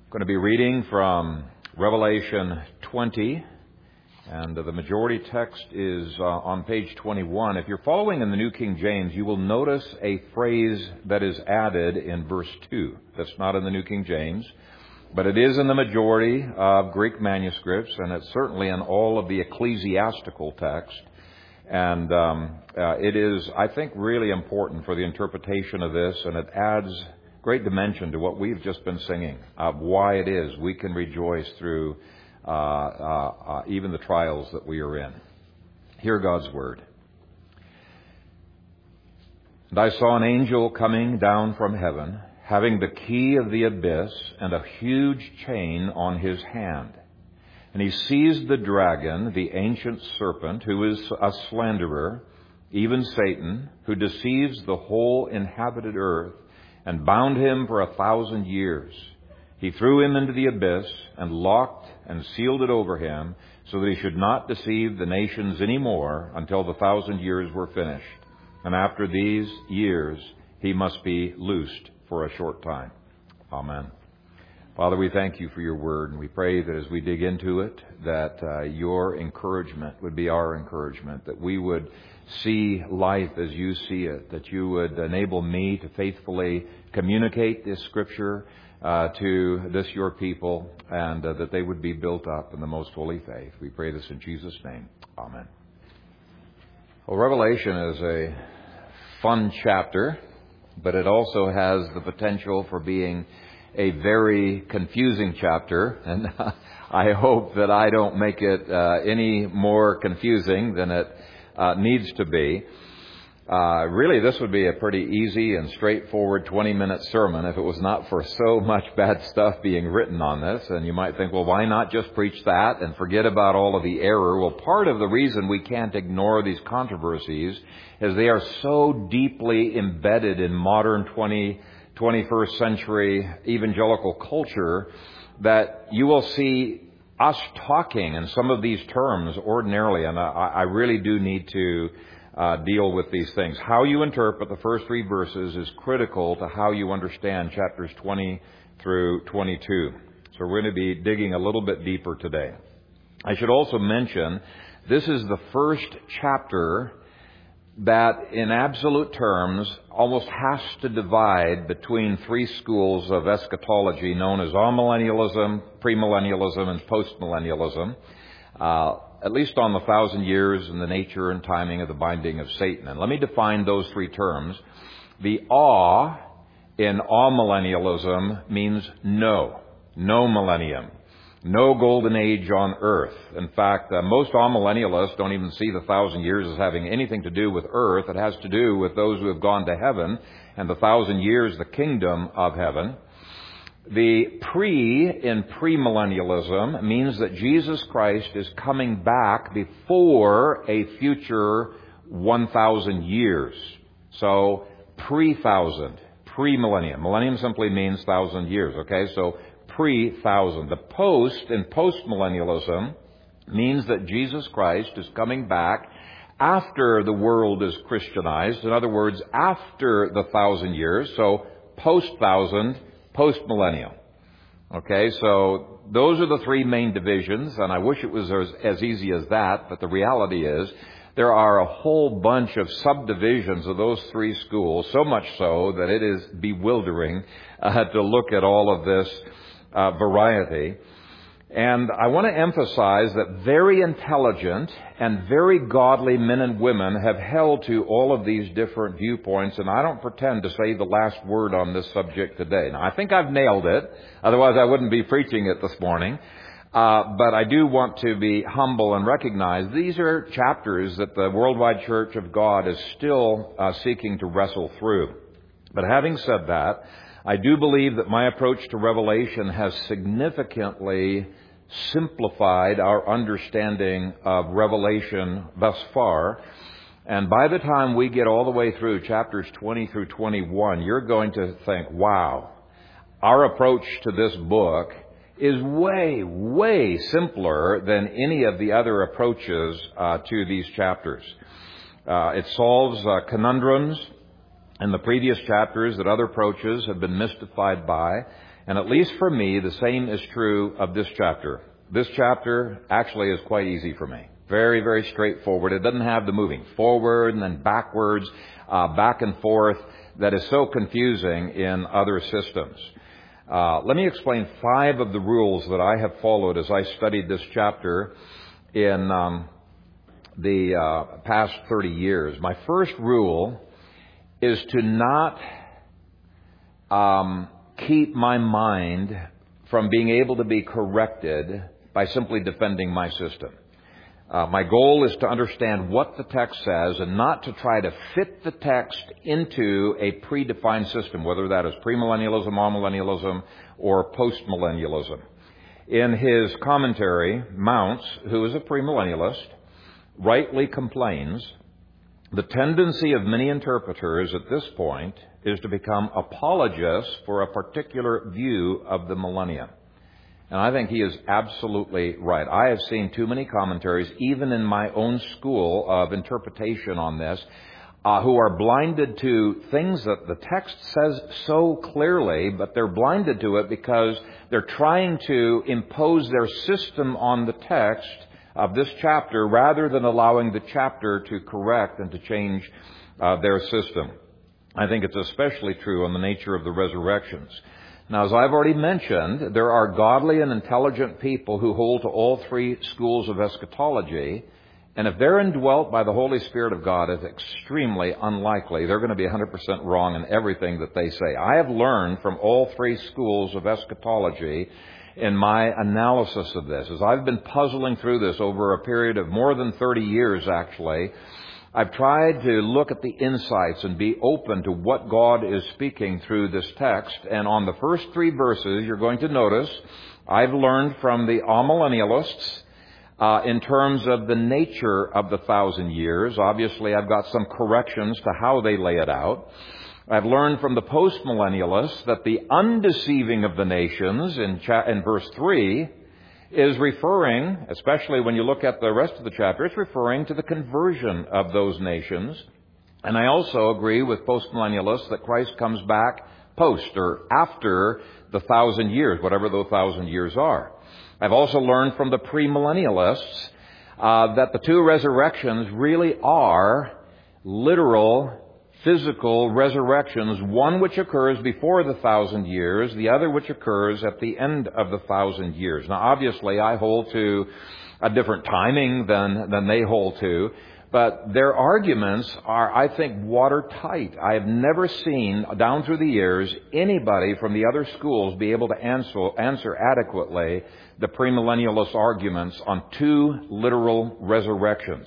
I'm going to be reading from Revelation 20, and the majority text is on page 21. If you're following in the New King James, you will notice a phrase that is added in verse 2. That's not in the New King James, but it is in the majority of Greek manuscripts, and it's certainly in all of the ecclesiastical text. And it is, I think, really important for the interpretation of this, and it adds great dimension to what we've just been singing of why it is we can rejoice through even the trials that we are in. Hear God's word. And I saw an angel coming down from heaven, having the key of the abyss and a huge chain on his hand. And he seized the dragon, the ancient serpent, who is a slanderer, even Satan, who deceives the whole inhabited earth, and bound him for 1,000 years. He threw him into the abyss and locked and sealed it over him, so that he should not deceive the nations any more until the 1,000 years were finished. And after these years, he must be loosed for a short time. Amen. Father, we thank you for your word, and we pray that as we dig into it, that your encouragement would be our encouragement, that we would see life as you see it, that you would enable me to faithfully communicate this scripture to this your people, and that they would be built up in the most holy faith. We pray this in Jesus' name. Amen. Well, Revelation is a fun chapter, but it also has the potential for being a very confusing chapter, and I hope that I don't make it any more confusing than it needs to be. Really, this would be a pretty easy and straightforward 20-minute sermon if it was not for so much bad stuff being written on this. And you might think, well, why not just preach that and forget about all of the error? Well, part of the reason we can't ignore these controversies is they are so deeply embedded in modern 21st century evangelical culture that you will see us talking in some of these terms ordinarily, and I really do need to deal with these things. How you interpret the first 3 verses is critical to how you understand chapters 20 through 22. So we're going to be digging a little bit deeper today. I should also mention this is the first chapter that in absolute terms almost has to divide between 3 schools of eschatology known as amillennialism, premillennialism, and postmillennialism, at least on the 1,000 years and the nature and timing of the binding of Satan. And let me define those 3 terms. The awe in amillennialism means no millennium. No golden age on earth. In fact, most amillennialists don't even see the 1,000 years as having anything to do with earth. It has to do with those who have gone to heaven, and the 1,000 years, the kingdom of heaven. The in premillennialism means that Jesus Christ is coming back before a future 1,000 years. So pre-1,000, premillennium. Millennium simply means 1,000 years, okay? So pre-1,000. The post in postmillennialism means that Jesus Christ is coming back after the world is Christianized. In other words, after the 1,000 years. So post-1,000, post-millennium. Okay, so those are the 3 main divisions, and I wish it was as easy as that, but the reality is there are a whole bunch of subdivisions of those 3 schools, so much so that it is bewildering to look at all of this variety. And I want to emphasize that very intelligent and very godly men and women have held to all of these different viewpoints, and I don't pretend to say the last word on this subject today. Now, I think I've nailed it, otherwise I wouldn't be preaching it this morning. But I do want to be humble and recognize these are chapters that the Worldwide Church of God is still seeking to wrestle through. But having said that, I do believe that my approach to Revelation has significantly simplified our understanding of Revelation thus far. And by the time we get all the way through chapters 20 through 21, you're going to think, wow, our approach to this book is way, way simpler than any of the other approaches to these chapters. It solves conundrums in the previous chapters that other approaches have been mystified by. And at least for me, the same is true of this chapter. This chapter actually is quite easy for me. Very, very straightforward. It doesn't have the moving forward and then backwards, back and forth that is so confusing in other systems. Let me explain 5 of the rules that I have followed as I studied this chapter in the past 30 years. My first rule is to not keep my mind from being able to be corrected by simply defending my system. My goal is to understand what the text says and not to try to fit the text into a predefined system, whether that is premillennialism, amillennialism, or postmillennialism. In his commentary, Mounce, who is a premillennialist, rightly complains, the tendency of many interpreters at this point is to become apologists for a particular view of the millennium. And I think he is absolutely right. I have seen too many commentaries, even in my own school of interpretation on this, who are blinded to things that the text says so clearly, but they're blinded to it because they're trying to impose their system on the text of this chapter rather than allowing the chapter to correct and to change their system. I think it's especially true on the nature of the resurrections. Now, as I've already mentioned, there are godly and intelligent people who hold to all 3 schools of eschatology, and if they're indwelt by the Holy Spirit of God, it's extremely unlikely they're going to be 100% wrong in everything that they say. I have learned from all 3 schools of eschatology in my analysis of this. As I've been puzzling through this over a period of more than 30 years, actually, I've tried to look at the insights and be open to what God is speaking through this text. And on the first 3 verses, you're going to notice I've learned from the amillennialists in terms of the nature of the 1,000 years. Obviously, I've got some corrections to how they lay it out. I've learned from the postmillennialists that the undeceiving of the nations in verse 3 is referring, especially when you look at the rest of the chapter, it's referring to the conversion of those nations. And I also agree with postmillennialists that Christ comes back post or after the 1,000 years, whatever those 1,000 years are. I've also learned from the premillennialists that the 2 resurrections really are literal physical resurrections, one which occurs before the 1,000 years, the other which occurs at the end of the 1,000 years. Now, obviously, I hold to a different timing than they hold to, but their arguments are, I think, watertight. I have never seen, down through the years, anybody from the other schools be able to answer adequately the premillennialist arguments on 2 literal resurrections.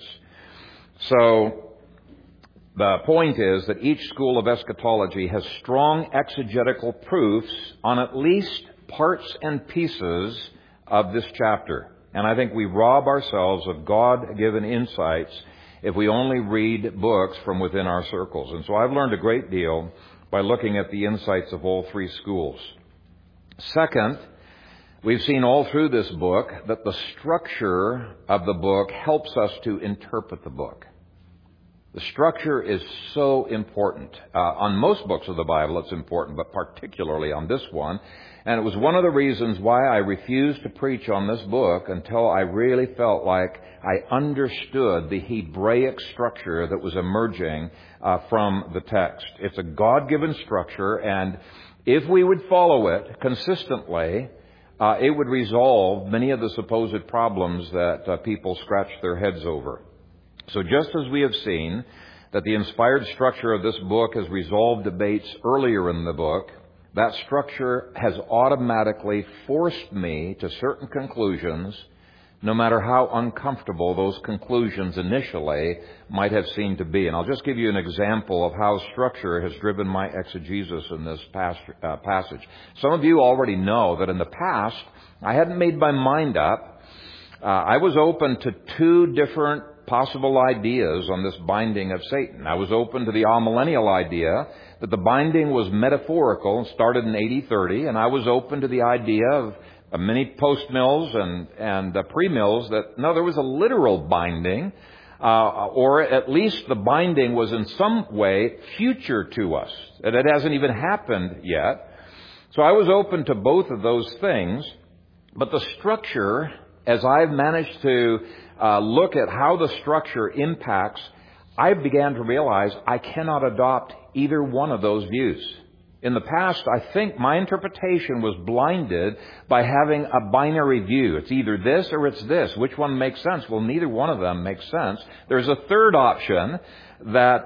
So, the point is that each school of eschatology has strong exegetical proofs on at least parts and pieces of this chapter. And I think we rob ourselves of God-given insights if we only read books from within our circles. And so I've learned a great deal by looking at the insights of all 3 schools. Second, we've seen all through this book that the structure of the book helps us to interpret the book. The structure is so important. On most books of the Bible, it's important, but particularly on this one. And it was one of the reasons why I refused to preach on this book until I really felt like I understood the Hebraic structure that was emerging from the text. It's a God-given structure, and if we would follow it consistently, it would resolve many of the supposed problems that people scratch their heads over. So just as we have seen that the inspired structure of this book has resolved debates earlier in the book, that structure has automatically forced me to certain conclusions, no matter how uncomfortable those conclusions initially might have seemed to be. And I'll just give you an example of how structure has driven my exegesis in this passage. Some of you already know that in the past, I hadn't made my mind up. I was open to 2 different possible ideas on this binding of Satan. I was open to the amillennial idea that the binding was metaphorical and started in AD 30, and I was open to the idea of many post-mills and pre-mills that, no, there was a literal binding, or at least the binding was in some way future to us, and it hasn't even happened yet. So I was open to both of those things, but the structure, as I've managed to look at how the structure impacts, I began to realize I cannot adopt either one of those views. In the past, I think my interpretation was blinded by having a binary view. It's either this or it's this. Which one makes sense? Well, neither one of them makes sense. There's a third option that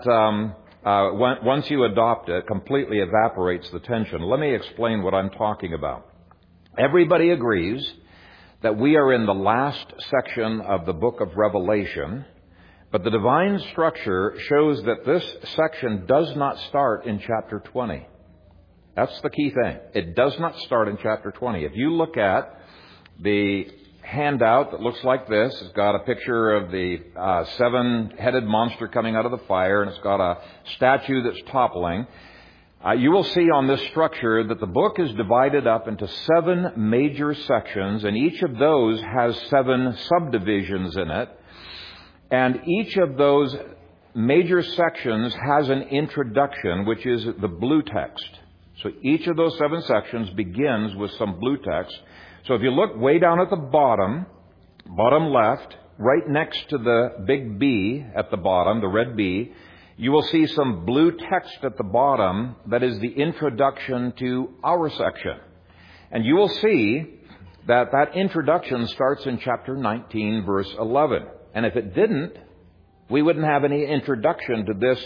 once you adopt it, completely evaporates the tension. Let me explain what I'm talking about. Everybody agrees that we are in the last section of the book of Revelation, but the divine structure shows that this section does not start in chapter 20. That's the key thing. It does not start in chapter 20. If you look at the handout that looks like this, it's got a picture of the seven-headed monster coming out of the fire, and it's got a statue that's toppling. You will see on this structure that the book is divided up into 7 major sections, and each of those has 7 subdivisions in it. And each of those major sections has an introduction, which is the blue text. So each of those 7 sections begins with some blue text. So if you look way down at the bottom left, right next to the big B at the bottom, the red B, you will see some blue text at the bottom that is the introduction to our section. And you will see that that introduction starts in chapter 19, verse 11. And if it didn't, we wouldn't have any introduction to this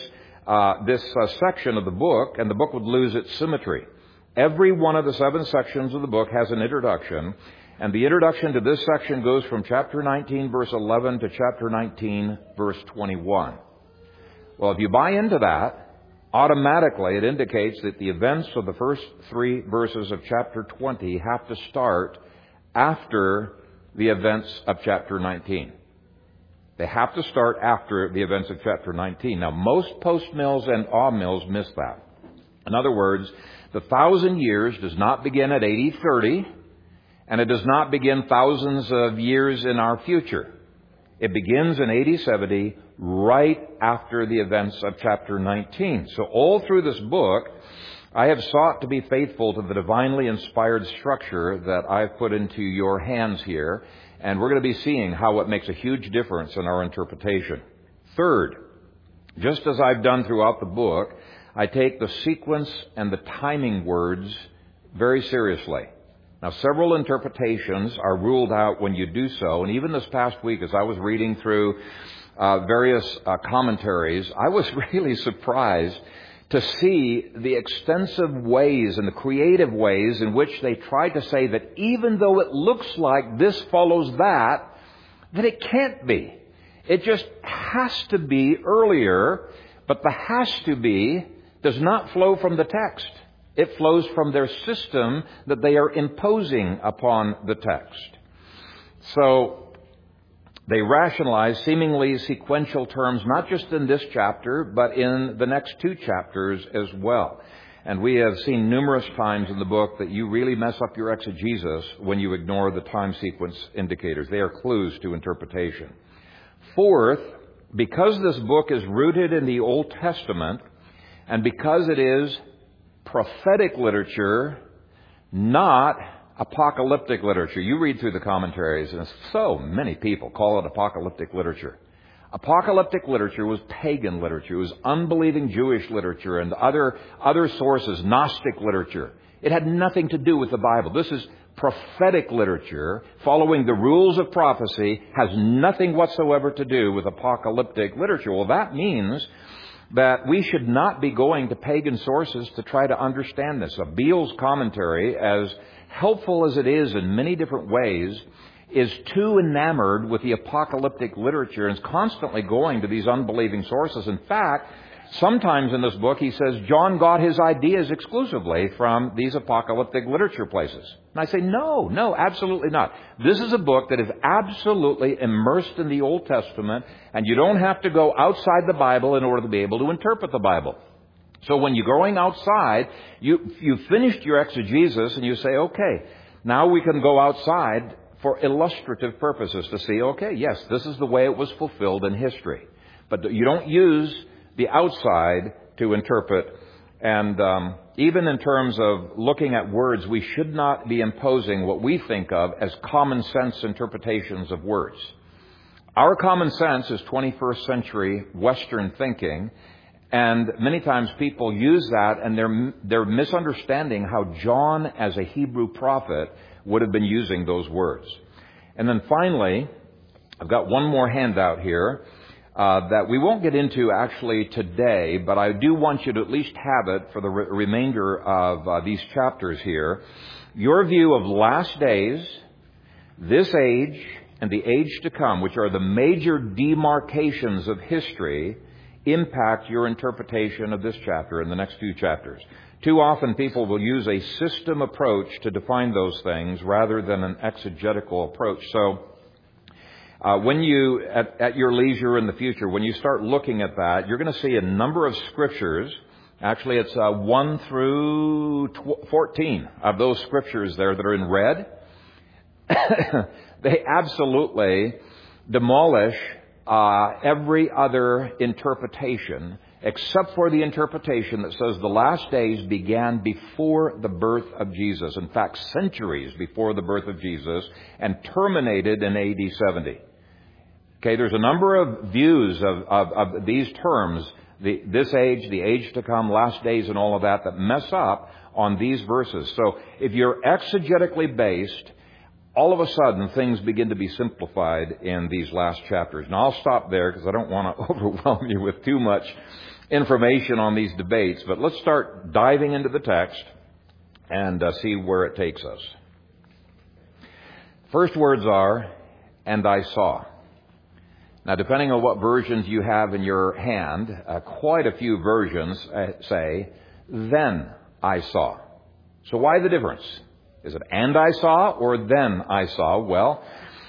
section of the book, and the book would lose its symmetry. Every one of the 7 sections of the book has an introduction, and the introduction to this section goes from chapter 19, verse 11 to chapter 19, verse 21. Well, if you buy into that, automatically it indicates that the events of the first 3 verses of chapter 20 have to start after the events of chapter 19. They have to start after the events of chapter 19. Now, most post-mills and awe-mills miss that. In other words, the 1,000 years does not begin at 8030, and it does not begin thousands of years in our future. It begins in 8070, right after the events of chapter 19. So all through this book, I have sought to be faithful to the divinely inspired structure that I've put into your hands here. And we're going to be seeing how it makes a huge difference in our interpretation. Third, just as I've done throughout the book, I take the sequence and the timing words very seriously. Now, several interpretations are ruled out when you do so. And even this past week, as I was reading through various commentaries, I was really surprised to see the extensive ways and the creative ways in which they try to say that even though it looks like this follows that it can't be. It just has to be earlier, but the has to be does not flow from the text. It flows from their system that they are imposing upon the text. So they rationalize seemingly sequential terms, not just in this chapter, but in the next 2 chapters as well. And we have seen numerous times in the book that you really mess up your exegesis when you ignore the time sequence indicators. They are clues to interpretation. Fourth, because this book is rooted in the Old Testament, and because it is prophetic literature, not apocalyptic literature. You read through the commentaries, and so many people call it apocalyptic literature. Apocalyptic literature was pagan literature. It was unbelieving Jewish literature and other sources, Gnostic literature. It had nothing to do with the Bible. This is prophetic literature, following the rules of prophecy, has nothing whatsoever to do with apocalyptic literature. Well, that means that we should not be going to pagan sources to try to understand this. Beale's commentary, as helpful as it is in many different ways, is too enamored with the apocalyptic literature and is constantly going to these unbelieving sources. In fact, sometimes in this book he says John got his ideas exclusively from these apocalyptic literature places. And I say, no, absolutely not. This is a book that is absolutely immersed in the Old Testament, and you don't have to go outside the Bible in order to be able to interpret the Bible. So when you're going outside, you've finished your exegesis and you say, okay, now we can go outside for illustrative purposes to see, okay, yes, this is the way it was fulfilled in history. But you don't use the outside to interpret. And even in terms of looking at words, we should not be imposing what we think of as common sense interpretations of words. Our common sense is 21st century Western thinking, and many times people use that and they're misunderstanding how John, as a Hebrew prophet, would have been using those words. And then finally, I've got one more handout here that we won't get into actually today, but I do want you to at least have it for the remainder of these chapters here. Your view of last days, this age, and the age to come, which are the major demarcations of history, impact your interpretation of this chapter and the next few chapters. Too often people will use a system approach to define those things rather than an exegetical approach. So when you, at your leisure in the future, when you start looking at that, you're going to see a number of scriptures. Actually, it's 1 through 14 of those scriptures there that are in red. They absolutely demolish every other interpretation except for the interpretation that says the last days began before the birth of Jesus. In fact, centuries before the birth of Jesus, and terminated in AD 70. Okay, there's a number of views of these terms, this age, the age to come, last days, and all of that mess up on these verses. So if you're exegetically based, all of a sudden things begin to be simplified in these last chapters. Now I'll stop there because I don't want to overwhelm you with too much information on these debates, but let's start diving into the text and see where it takes us. First words are, "and I saw." Now, depending on what versions you have in your hand, quite a few versions say, "then I saw." So why the difference? Is it "and I saw" or "then I saw"? Well,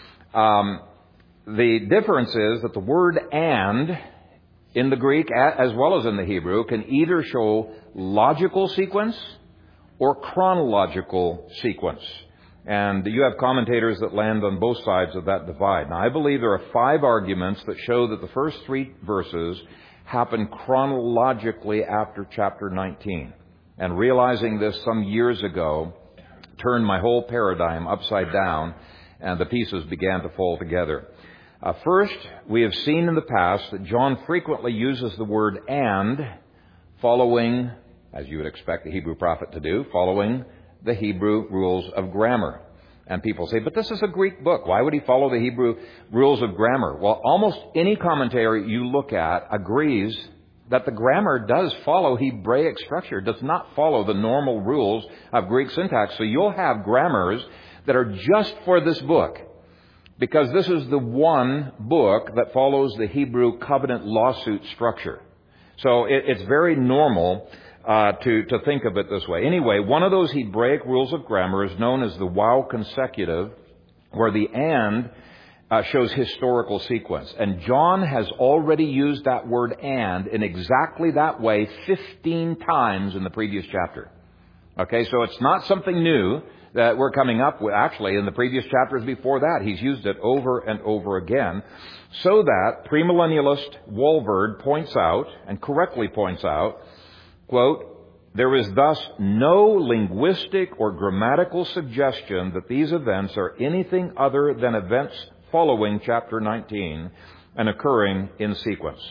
the difference is that the word "and" in the Greek, as well as in the Hebrew, can either show logical sequence or chronological sequence. And you have commentators that land on both sides of that divide. Now, I believe there are 5 arguments that show that the first 3 verses happen chronologically after chapter 19. And realizing this some years ago turned my whole paradigm upside down, and the pieces began to fall together. First, we have seen in the past that John frequently uses the word "and" following, as you would expect the Hebrew prophet to do, following the Hebrew rules of grammar. And people say, but this is a Greek book. Why would he follow the Hebrew rules of grammar? Well, almost any commentary you look at agrees that the grammar does follow Hebraic structure, does not follow the normal rules of Greek syntax. So you'll have grammars that are just for this book, because this is the one book that follows the Hebrew covenant lawsuit structure. So it's very normal to think of it this way. Anyway, one of those Hebraic rules of grammar is known as the wow consecutive, where the "and" shows historical sequence. And John has already used that word "and" in exactly that way 15 times in the previous chapter. Okay, so it's not something new that we're coming up with. Actually, in the previous chapters before that, he's used it over and over again, so that premillennialist Walvoord points out, and correctly points out, quote, "There is thus no linguistic or grammatical suggestion that these events are anything other than events following chapter 19 and occurring in sequence."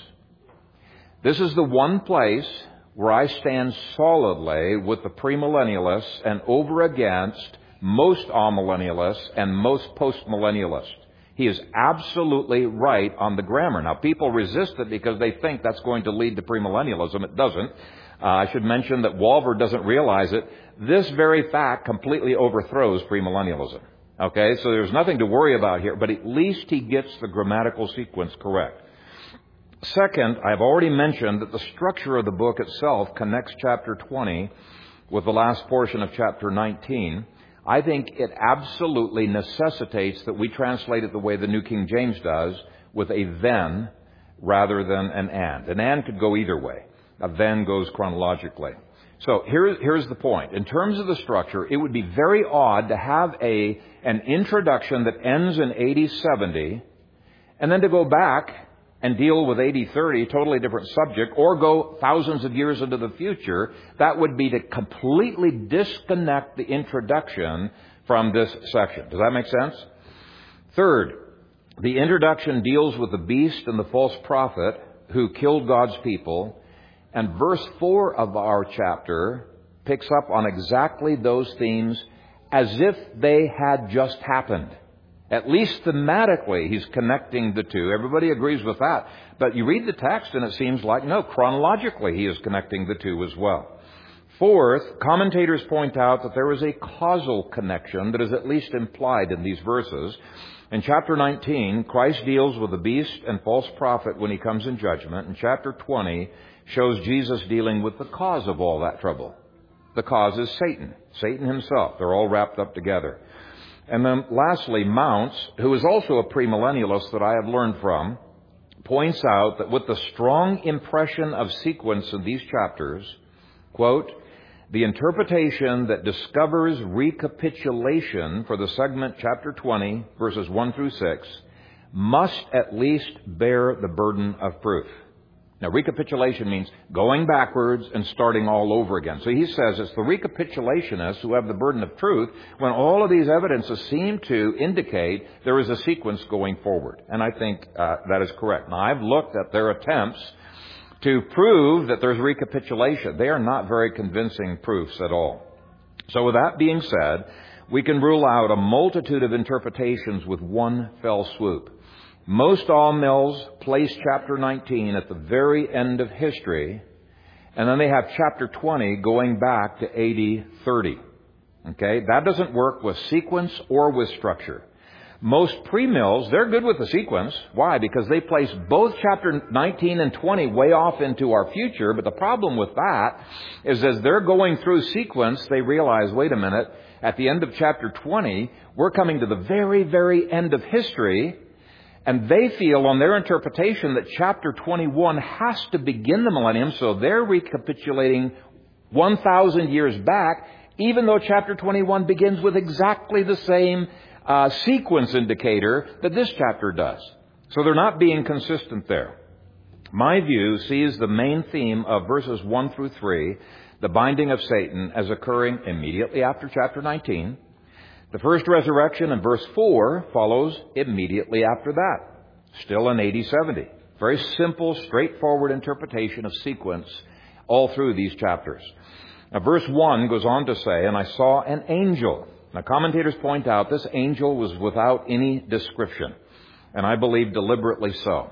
This is the one place where I stand solidly with the premillennialists and over against most amillennialists and most postmillennialists. He is absolutely right on the grammar. Now, people resist it because they think that's going to lead to premillennialism. It doesn't. I should mention that Walvoord doesn't realize it. This very fact completely overthrows premillennialism. Okay, so there's nothing to worry about here, but at least he gets the grammatical sequence correct. Second, I've already mentioned that the structure of the book itself connects chapter 20 with the last portion of chapter 19. I think it absolutely necessitates that we translate it the way the New King James does, with a "then" rather than an "and." An "and" could go either way. A "then" goes chronologically. So here's the point. In terms of the structure, it would be very odd to have an introduction that ends in AD 70 and then to go back and deal with AD 30, totally different subject, or go thousands of years into the future, that would be to completely disconnect the introduction from this section. Does that make sense? Third, the introduction deals with the beast and the false prophet who killed God's people, and verse 4 of our chapter picks up on exactly those themes as if they had just happened. At least thematically, he's connecting the two. Everybody agrees with that. But you read the text and it seems like, no, chronologically he is connecting the two as well. Fourth, commentators point out that there is a causal connection that is at least implied in these verses. In chapter 19, Christ deals with the beast and false prophet when he comes in judgment. And chapter 20 shows Jesus dealing with the cause of all that trouble. The cause is Satan. Satan himself. They're all wrapped up together. And then lastly, Mounce, who is also a premillennialist that I have learned from, points out that with the strong impression of sequence in these chapters, quote, the interpretation that discovers recapitulation for the segment chapter 20, verses 1 through 6, must at least bear the burden of proof. Now, recapitulation means going backwards and starting all over again. So he says it's the recapitulationists who have the burden of truth when all of these evidences seem to indicate there is a sequence going forward. And I think that is correct. Now, I've looked at their attempts to prove that there's recapitulation. They are not very convincing proofs at all. So with that being said, we can rule out a multitude of interpretations with one fell swoop. Most all mills place chapter 19 at the very end of history, and then they have chapter 20 going back to AD 30. Okay? That doesn't work with sequence or with structure. Most pre-mills, they're good with the sequence. Why? Because they place both chapter 19 and 20 way off into our future, but the problem with that is as they're going through sequence, they realize, wait a minute, at the end of chapter 20, we're coming to the very, very end of history. And they feel on their interpretation that chapter 21 has to begin the millennium, so they're recapitulating 1,000 years back, even though chapter 21 begins with exactly the same sequence indicator that this chapter does. So they're not being consistent there. My view sees the main theme of verses 1 through 3, the binding of Satan, as occurring immediately after chapter 19. The first resurrection in verse 4 follows immediately after that, still in AD 70. Very simple, straightforward interpretation of sequence all through these chapters. Now, verse 1 goes on to say, and I saw an angel. Now, commentators point out this angel was without any description, and I believe deliberately so.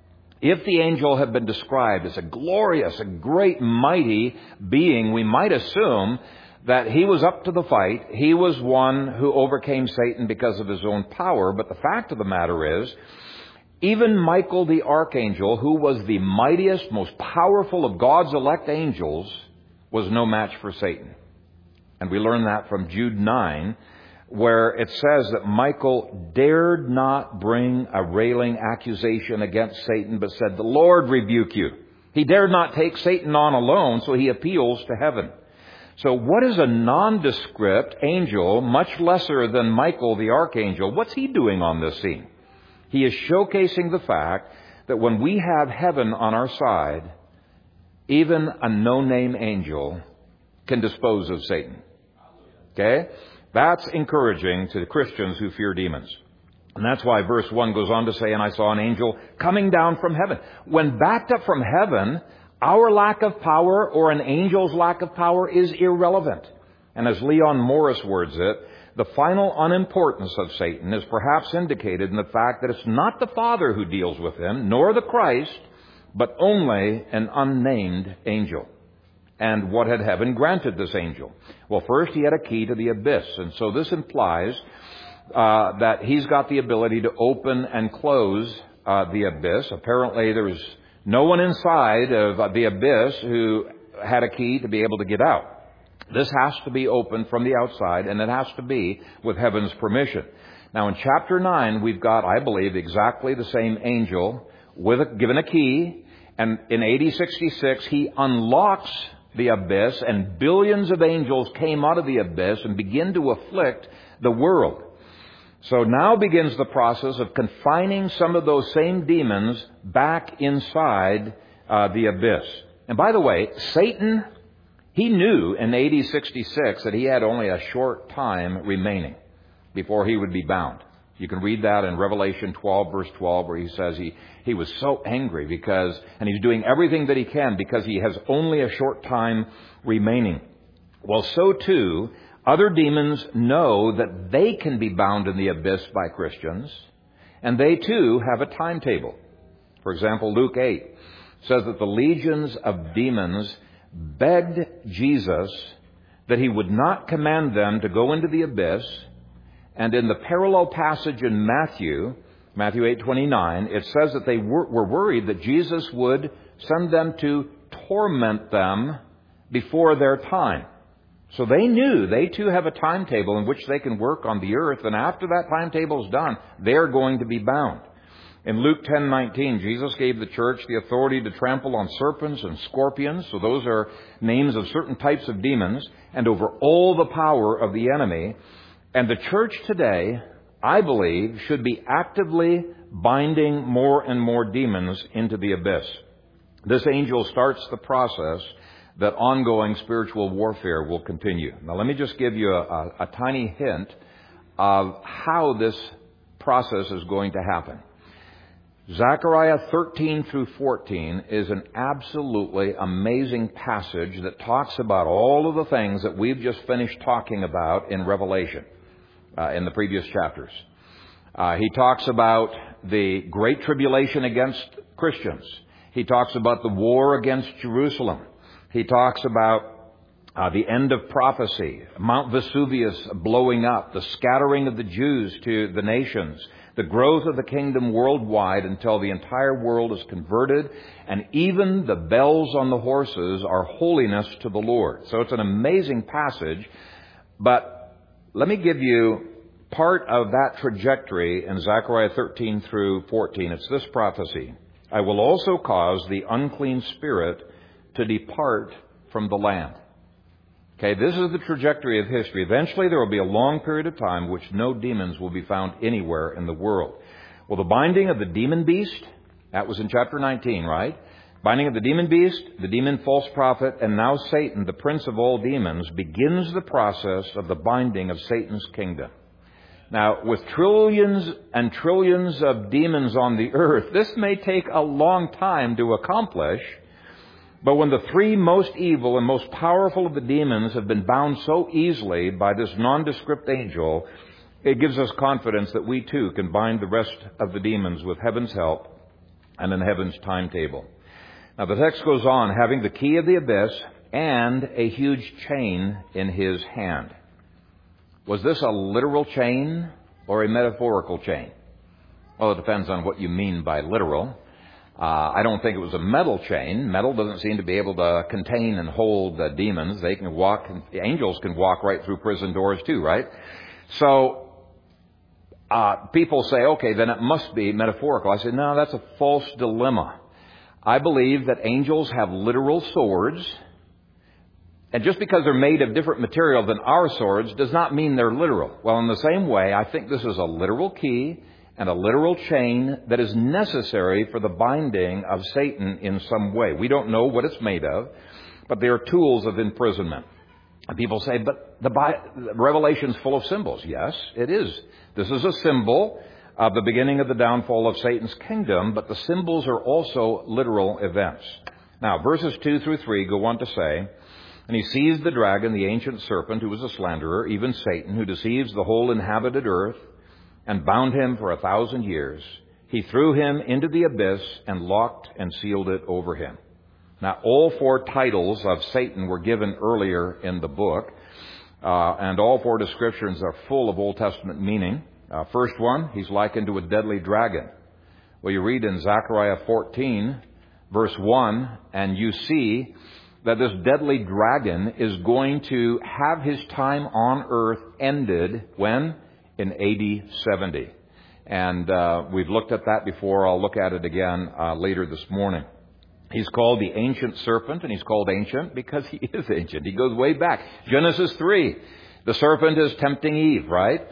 If the angel had been described as a glorious, a great, mighty being, we might assume that he was up to the fight. He was one who overcame Satan because of his own power. But the fact of the matter is, even Michael the archangel, who was the mightiest, most powerful of God's elect angels, was no match for Satan. And we learn that from Jude 9, where it says that Michael dared not bring a railing accusation against Satan, but said, "The Lord rebuke you." He dared not take Satan on alone, so he appeals to heaven. So what is a nondescript angel, much lesser than Michael the archangel? What's he doing on this scene? He is showcasing the fact that when we have heaven on our side, even a no-name angel can dispose of Satan. Okay? That's encouraging to the Christians who fear demons. And that's why verse 1 goes on to say, and I saw an angel coming down from heaven. When backed up from heaven, our lack of power or an angel's lack of power is irrelevant. And as Leon Morris words it, the final unimportance of Satan is perhaps indicated in the fact that it's not the Father who deals with him, nor the Christ, but only an unnamed angel. And what had heaven granted this angel? Well, first, he had a key to the abyss. And so this implies that he's got the ability to open and close the abyss. Apparently, there's no one inside of the abyss who had a key to be able to get out. This has to be opened from the outside, and it has to be with heaven's permission. Now, in chapter 9, we've got, I believe, exactly the same angel given a key. And in AD 66, he unlocks the abyss, and billions of angels came out of the abyss and begin to afflict the world. So now begins the process of confining some of those same demons back inside the abyss. And by the way, Satan, he knew in AD 66 that he had only a short time remaining before he would be bound. You can read that in Revelation 12, verse 12, where he says he was so angry and he's doing everything that he can because he has only a short time remaining. Well, so too, other demons know that they can be bound in the abyss by Christians, and they too have a timetable. For example, Luke 8 says that the legions of demons begged Jesus that he would not command them to go into the abyss. And in the parallel passage in Matthew 8:29, it says that they were worried that Jesus would send them to torment them before their time. So they knew they too have a timetable in which they can work on the earth, and after that timetable is done, they're going to be bound. In Luke 10:19, Jesus gave the church the authority to trample on serpents and scorpions, so those are names of certain types of demons, and over all the power of the enemy. And the church today, I believe, should be actively binding more and more demons into the abyss. This angel starts the process that ongoing spiritual warfare will continue. Now let me just give you a tiny hint of how this process is going to happen. Zechariah 13 through 14 is an absolutely amazing passage that talks about all of the things that we've just finished talking about in Revelation, in the previous chapters. He talks about the great tribulation against Christians. He talks about the war against Jerusalem. He talks about the end of prophecy, Mount Vesuvius blowing up, the scattering of the Jews to the nations, the growth of the kingdom worldwide until the entire world is converted, and even the bells on the horses are holiness to the Lord. So it's an amazing passage, but let me give you part of that trajectory in Zechariah 13 through 14. It's this prophecy. I will also cause the unclean spirit to depart from the land. Okay, this is the trajectory of history. Eventually there will be a long period of time which no demons will be found anywhere in the world. Well, the binding of the demon beast, that was in chapter 19, right? Binding of the demon beast, the demon false prophet, and now Satan, the prince of all demons, begins the process of the binding of Satan's kingdom. Now, with trillions and trillions of demons on the earth, this may take a long time to accomplish. But when the three most evil and most powerful of the demons have been bound so easily by this nondescript angel, it gives us confidence that we too can bind the rest of the demons with heaven's help and in heaven's timetable. Now the text goes on, having the key of the abyss and a huge chain in his hand. Was this a literal chain or a metaphorical chain? Well, it depends on what you mean by literal. I don't think it was a metal chain. Metal doesn't seem to be able to contain and hold demons. They can walk, angels can walk right through prison doors too, right? So, people say, okay, then it must be metaphorical. I say, no, that's a false dilemma. I believe that angels have literal swords. And just because they're made of different material than our swords does not mean they're literal. Well, in the same way, I think this is a literal key and a literal chain that is necessary for the binding of Satan in some way. We don't know what it's made of, but they are tools of imprisonment. And people say, but the Revelation's full of symbols. Yes, it is. This is a symbol of the beginning of the downfall of Satan's kingdom, but the symbols are also literal events. Now, verses 2 through 3 go on to say, and he seized the dragon, the ancient serpent, who was a slanderer, even Satan, who deceives the whole inhabited earth, and bound him for 1,000 years. He threw him into the abyss and locked and sealed it over him. Now, all four titles of Satan were given earlier in the book, and all four descriptions are full of Old Testament meaning. First one, he's likened to a deadly dragon. Well, you read in Zechariah 14, verse 1, and you see that this deadly dragon is going to have his time on earth ended when? In AD 70. And we've looked at that before. I'll look at it again later this morning. He's called the ancient serpent, and he's called ancient because he is ancient. He goes way back. Genesis 3. The serpent is tempting Eve, right?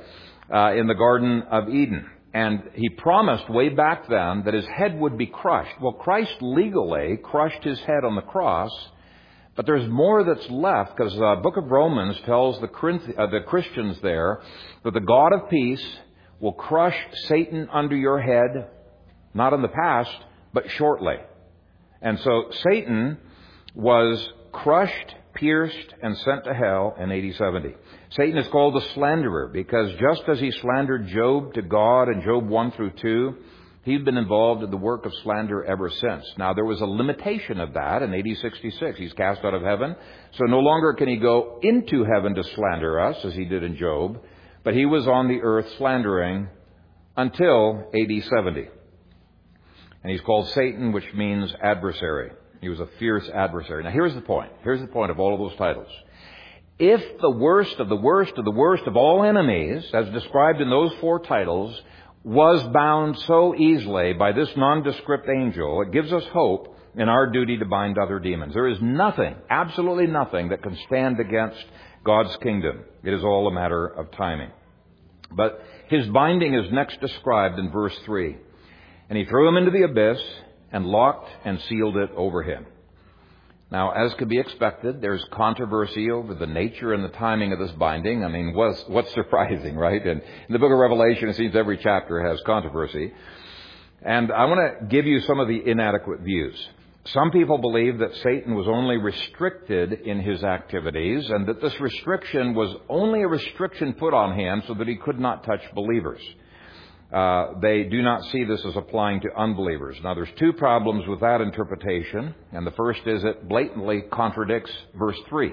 in the Garden of Eden. And he promised way back then that his head would be crushed. Well, Christ legally crushed his head on the cross, but there's more that's left, because the book of Romans tells the Christians there that the God of peace will crush Satan under your head, not in the past, but shortly. And so Satan was crushed, pierced, and sent to hell in AD 70. Satan is called the slanderer because just as he slandered Job to God in Job 1 through 2, he'd been involved in the work of slander ever since. Now, there was a limitation of that in AD 66. He's cast out of heaven, so no longer can he go into heaven to slander us as he did in Job, but he was on the earth slandering until AD 70. And he's called Satan, which means adversary. He was a fierce adversary. Now, here's the point. Here's the point of all of those titles. If the worst of the worst of the worst of all enemies, as described in those 4 titles, was bound so easily by this nondescript angel, it gives us hope in our duty to bind other demons. There is nothing, absolutely nothing, that can stand against God's kingdom. It is all a matter of timing. But his binding is next described in verse 3. And he threw him into the abyss and locked and sealed it over him. Now, as could be expected, there's controversy over the nature and the timing of this binding. I mean, what's surprising, right? And in the book of Revelation, it seems every chapter has controversy. And I want to give you some of the inadequate views. Some people believe that Satan was only restricted in his activities and that this restriction was only a restriction put on him so that he could not touch believers. They do not see this as applying to unbelievers. Now, there's 2 problems with that interpretation, and the first is it blatantly contradicts verse 3.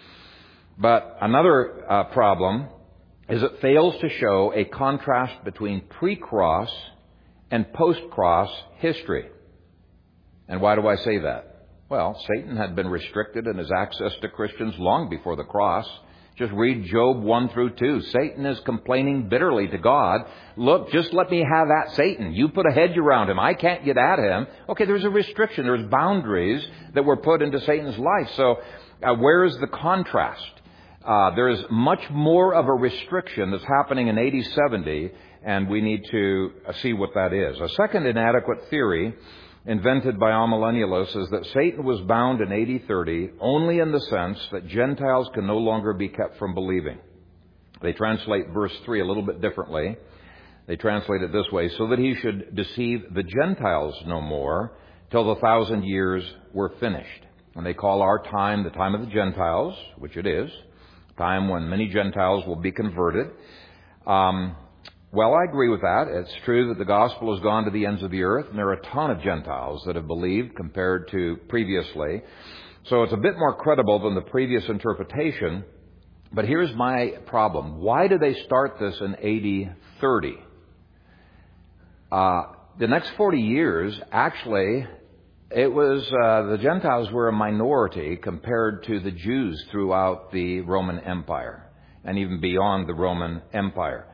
But another problem is it fails to show a contrast between pre-cross and post-cross history. And why do I say that? Well, Satan had been restricted in his access to Christians long before the cross. Just read Job 1 through 2. Satan is complaining bitterly to God. Look, just let me have at Satan. You put a hedge around him. I can't get at him. Okay, there's a restriction. There's boundaries that were put into Satan's life. So where is the contrast? There is much more of a restriction that's happening in AD 70, and we need to see what that is. A second inadequate theory invented by amillennialists is that Satan was bound in AD 30 only in the sense that Gentiles can no longer be kept from believing. They translate verse 3 a little bit differently. They translate it this way: so that he should deceive the Gentiles no more till the 1,000 years were finished. And they call our time the time of the Gentiles, which it is, time when many Gentiles will be converted. Well, I agree with that. It's true that the gospel has gone to the ends of the earth, and there are a ton of Gentiles that have believed compared to previously. So it's a bit more credible than the previous interpretation. But here's my problem. Why do they start this in AD 30? The next 40 years, actually, it was the Gentiles were a minority compared to the Jews throughout the Roman Empire and even beyond the Roman Empire.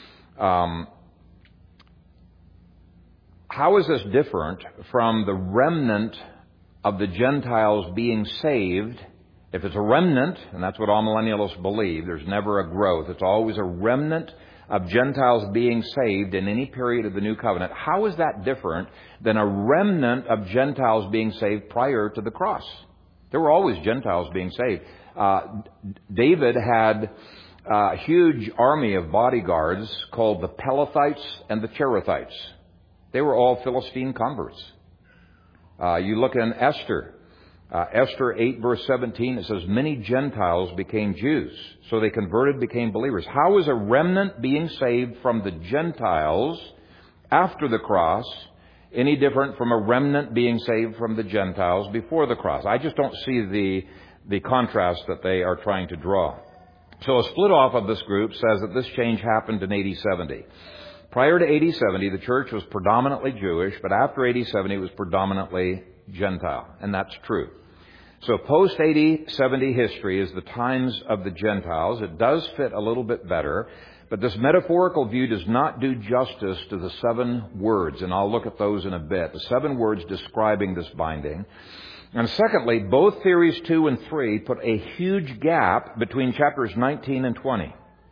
How is this different from the remnant of the Gentiles being saved? If it's a remnant, and that's what amillennialists believe, there's never a growth. It's always a remnant of Gentiles being saved in any period of the New Covenant. How is that different than a remnant of Gentiles being saved prior to the cross? There were always Gentiles being saved. David had a huge army of bodyguards called the Pelethites and the Cherethites. They were all Philistine converts. You look in Esther. Esther 8 verse 17, it says, many Gentiles became Jews. So they converted, became believers. How is a remnant being saved from the Gentiles after the cross any different from a remnant being saved from the Gentiles before the cross? I just don't see the contrast that they are trying to draw. So a split off of this group says that this change happened in AD 70. Prior to AD 70, the church was predominantly Jewish, but after AD 70, it was predominantly Gentile. And that's true. So post-AD 70 history is the times of the Gentiles. It does fit a little bit better, but this metaphorical view does not do justice to the 7 words, and I'll look at those in a bit. The 7 words describing this binding. And secondly, both theories 2 and 3 put a huge gap between chapters 19 and 20.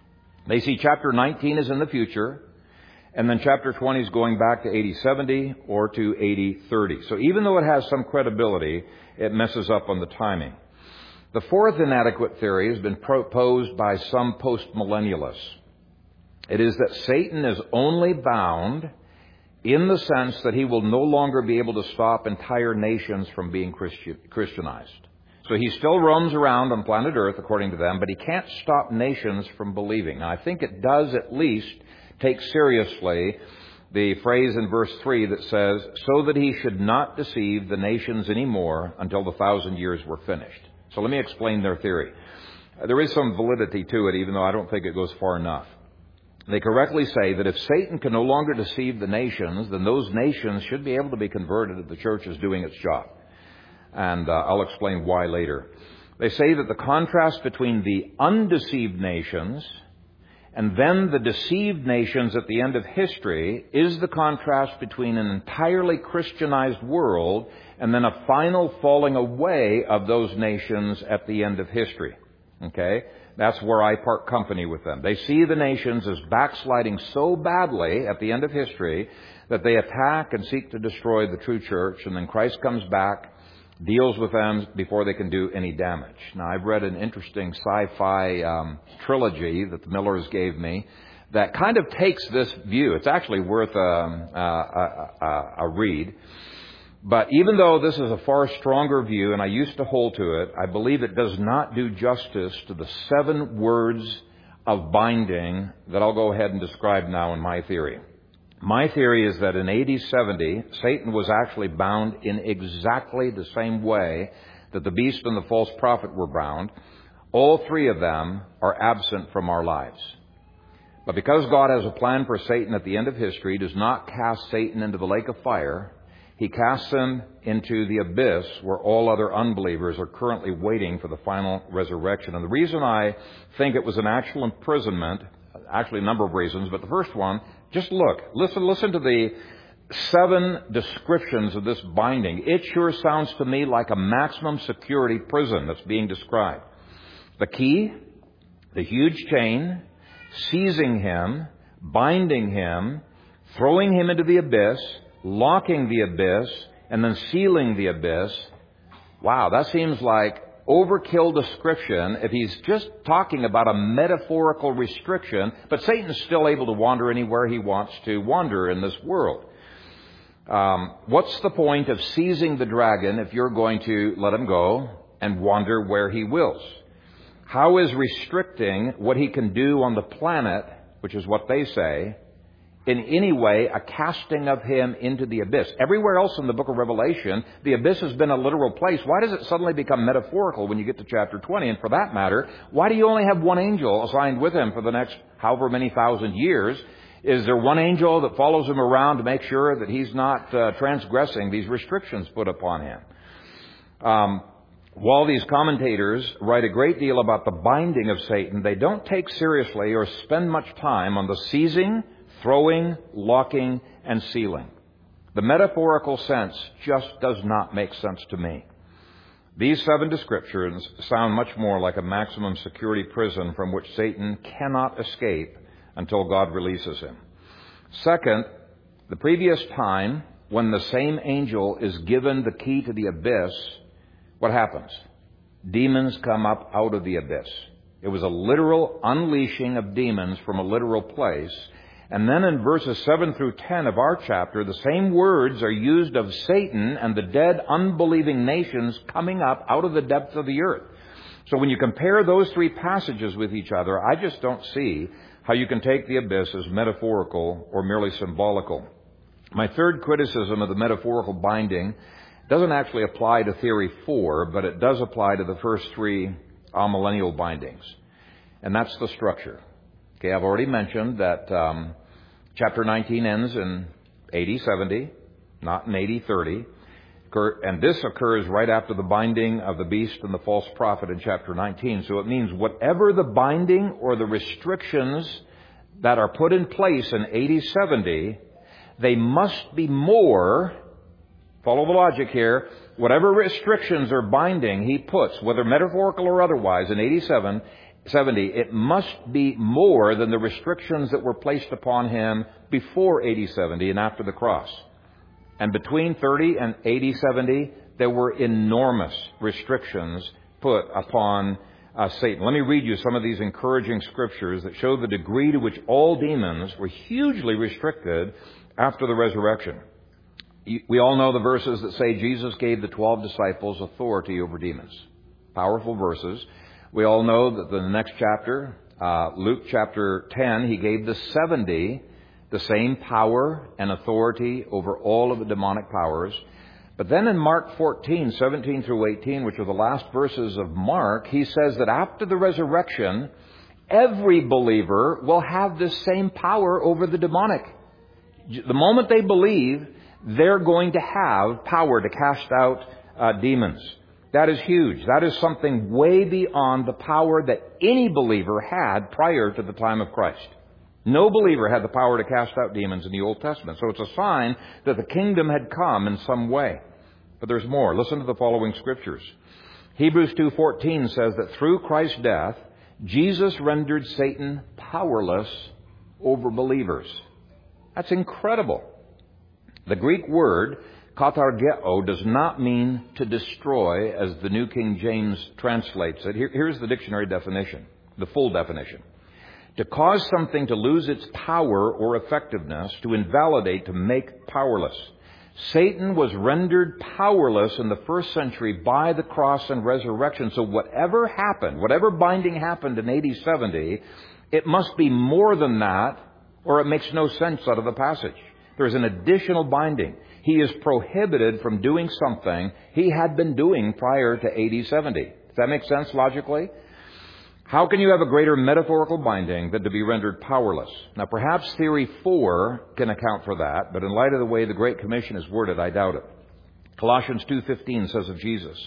They see chapter 19 is in the future, and then chapter 20 is going back to AD 70 or to AD 30. So even though it has some credibility, it messes up on the timing. The fourth inadequate theory has been proposed by some postmillennialists. It is that Satan is only bound in the sense that he will no longer be able to stop entire nations from being Christianized. So he still roams around on planet Earth, according to them, but he can't stop nations from believing. Now, I think it does at least take seriously the phrase in verse 3 that says, so that he should not deceive the nations anymore until the 1,000 years were finished. So let me explain their theory. There is some validity to it, even though I don't think it goes far enough. They correctly say that if Satan can no longer deceive the nations, then those nations should be able to be converted if the church is doing its job. And I'll explain why later. They say that the contrast between the undeceived nations and then the deceived nations at the end of history is the contrast between an entirely Christianized world and then a final falling away of those nations at the end of history. Okay? That's where I part company with them. They see the nations as backsliding so badly at the end of history that they attack and seek to destroy the true church, and then Christ comes back, deals with them before they can do any damage. Now, I've read an interesting sci-fi trilogy that the Millers gave me that kind of takes this view. It's actually worth a read. But even though this is a far stronger view, and I used to hold to it, I believe it does not do justice to the 7 words of binding that I'll go ahead and describe now in my theory. My theory is that in AD 70, Satan was actually bound in exactly the same way that the beast and the false prophet were bound. All 3 of them are absent from our lives. But because God has a plan for Satan at the end of history, He does not cast Satan into the lake of fire. He casts him into the abyss where all other unbelievers are currently waiting for the final resurrection. And the reason I think it was an actual imprisonment, actually a number of reasons, but the first one, just listen to the 7 descriptions of this binding. It sure sounds to me like a maximum security prison that's being described. The key, the huge chain, seizing him, binding him, throwing him into the abyss, locking the abyss, and then sealing the abyss. Wow, that seems like overkill description if he's just talking about a metaphorical restriction, but Satan's still able to wander anywhere he wants to wander in this world. What's the point of seizing the dragon if you're going to let him go and wander where he wills? How is restricting what he can do on the planet, which is what they say, in any way a casting of him into the abyss? Everywhere else in the book of Revelation, the abyss has been a literal place. Why does it suddenly become metaphorical when you get to chapter 20? And for that matter, why do you only have 1 angel assigned with him for the next however many thousand years? Is there 1 angel that follows him around to make sure that he's not transgressing these restrictions put upon him? While these commentators write a great deal about the binding of Satan, they don't take seriously or spend much time on the seizing, throwing, locking, and sealing. The metaphorical sense just does not make sense to me. These 7 descriptions sound much more like a maximum security prison from which Satan cannot escape until God releases him. Second, the previous time when the same angel is given the key to the abyss, what happens? Demons come up out of the abyss. It was a literal unleashing of demons from a literal place. And then in verses 7 through 10 of our chapter, the same words are used of Satan and the dead, unbelieving nations coming up out of the depths of the earth. So when you compare those 3 passages with each other, I just don't see how you can take the abyss as metaphorical or merely symbolical. My third criticism of the metaphorical binding doesn't actually apply to theory 4, but it does apply to the first 3 amillennial bindings. And that's the structure. Okay, I've already mentioned that chapter 19 ends in AD 70, not in AD 30. And this occurs right after the binding of the beast and the false prophet in chapter 19. So it means whatever the binding or the restrictions that are put in place in AD 70, they must be more, follow the logic here, whatever restrictions or binding he puts, whether metaphorical or otherwise, in 87, it must be more than the restrictions that were placed upon him before AD 70 and after the cross. And between 30 and AD 70, there were enormous restrictions put upon Satan. Let me read you some of these encouraging scriptures that show the degree to which all demons were hugely restricted after the resurrection. We all know the verses that say Jesus gave the 12 disciples authority over demons. Powerful verses. We all know that in the next chapter, Luke chapter 10, he gave the 70 the same power and authority over all of the demonic powers. But then in Mark 14, 17 through 18, which are the last verses of Mark, he says that after the resurrection, every believer will have this same power over the demonic. The moment they believe, they're going to have power to cast out demons. That is huge. That is something way beyond the power that any believer had prior to the time of Christ. No believer had the power to cast out demons in the Old Testament. So it's a sign that the kingdom had come in some way. But there's more. Listen to the following scriptures. Hebrews 2:14 says that through Christ's death, Jesus rendered Satan powerless over believers. That's incredible. The Greek word katargeo does not mean to destroy, as the New King James translates it. Here's the dictionary definition, the full definition. To cause something to lose its power or effectiveness, to invalidate, to make powerless. Satan was rendered powerless in the first century by the cross and resurrection. So whatever happened, whatever binding happened in AD 70, it must be more than that, or it makes no sense out of the passage. There's an additional binding. He is prohibited from doing something he had been doing prior to AD 70. Does that make sense logically? How can you have a greater metaphorical binding than to be rendered powerless? Now, perhaps Theory 4 can account for that, but in light of the way the Great Commission is worded, I doubt it. Colossians 2:15 says of Jesus,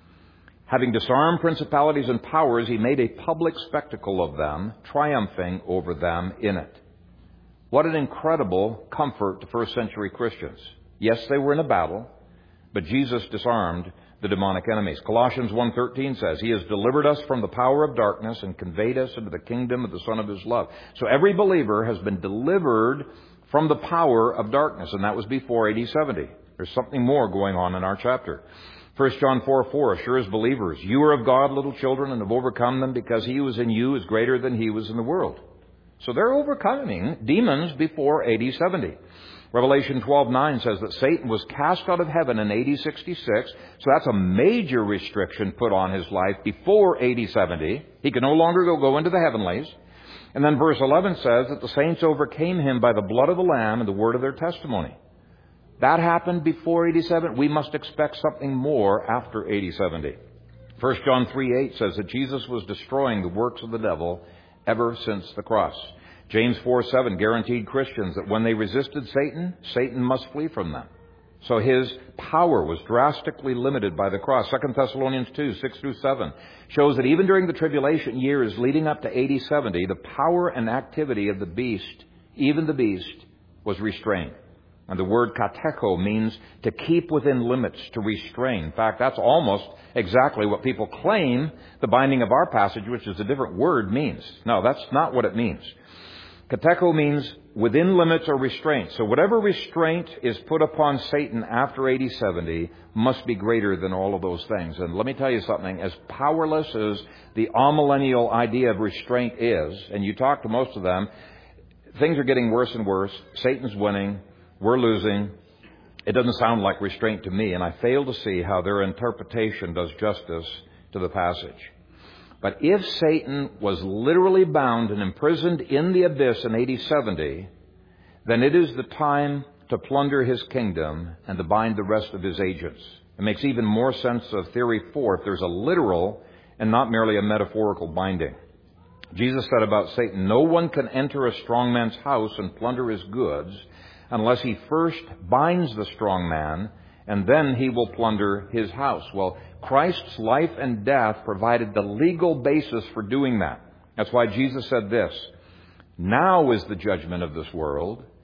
having disarmed principalities and powers, he made a public spectacle of them, triumphing over them in it. What an incredible comfort to first century Christians. Yes, they were in a battle, but Jesus disarmed the demonic enemies. Colossians 1:13 says, he has delivered us from the power of darkness and conveyed us into the kingdom of the Son of his love. So every believer has been delivered from the power of darkness, and that was before AD 70. There's something more going on in our chapter. 1 John 4:4 assures believers, you are of God, little children, and have overcome them, because he who is in you is greater than he was in the world. So they're overcoming demons before AD 70. Revelation 12:9 says that Satan was cast out of heaven in AD 66. So that's a major restriction put on his life before AD 70. He can no longer go into the heavenlies. And then verse 11 says that the saints overcame him by the blood of the Lamb and the word of their testimony. That happened before AD 70. We must expect something more after AD 70. 1 John 3:8 says that Jesus was destroying the works of the devil ever since the cross. James 4:7 guaranteed Christians that when they resisted Satan, Satan must flee from them. So his power was drastically limited by the cross. 2 Thessalonians 2:6-7 shows that even during the tribulation years leading up to AD 70, the power and activity of the beast, even the beast, was restrained. And the word katecho means to keep within limits, to restrain. In fact, that's almost exactly what people claim the binding of our passage, which is a different word, means. No, that's not what it means. Katecho means within limits or restraint. So whatever restraint is put upon Satan after AD 70 must be greater than all of those things. And let me tell you something, as powerless as the amillennial idea of restraint is, and you talk to most of them, things are getting worse and worse. Satan's winning. We're losing. It doesn't sound like restraint to me, and I fail to see how their interpretation does justice to the passage. But if Satan was literally bound and imprisoned in the abyss in AD 70, then it is the time to plunder his kingdom and to bind the rest of his agents. It makes even more sense of Theory 4 if there's a literal and not merely a metaphorical binding. Jesus said about Satan, no one can enter a strong man's house and plunder his goods unless he first binds the strong man, and then he will plunder his house. Well, Christ's life and death provided the legal basis for doing that. That's why Jesus said this, now is the judgment of this world.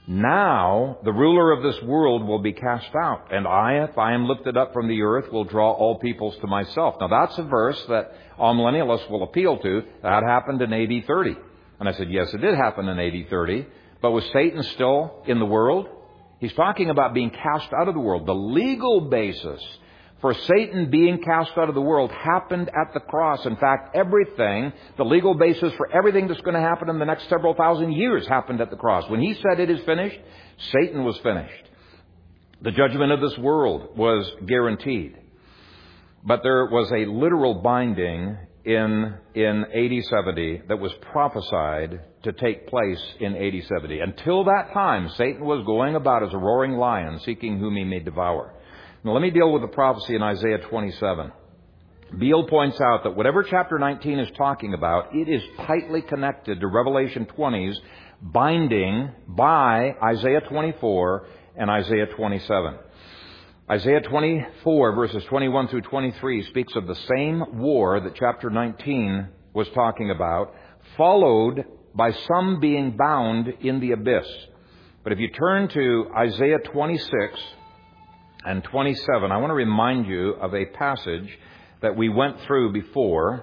Now the ruler of this world will be cast out, and I, if I am lifted up from the earth, will draw all peoples to myself. Now that's a verse that all millennialists will appeal to. That happened in AD 30. And I said, yes, it did happen in AD 30. But was Satan still in the world? He's talking about being cast out of the world. The legal basis for Satan being cast out of the world happened at the cross. In fact, everything, the legal basis for everything that's going to happen in the next several thousand years happened at the cross. When he said it is finished, Satan was finished. The judgment of this world was guaranteed. But there was a literal binding in AD 70 that was prophesied to take place in AD 70. Until that time, Satan was going about as a roaring lion, seeking whom he may devour. Now let me deal with the prophecy in Isaiah 27. Beale points out that whatever chapter 19 is talking about, it is tightly connected to Revelation 20's binding by Isaiah 24 and Isaiah 27. Isaiah 24, verses 21 through 23, speaks of the same war that chapter 19 was talking about, followed by some being bound in the abyss. But if you turn to Isaiah 26 and 27, I want to remind you of a passage that we went through before.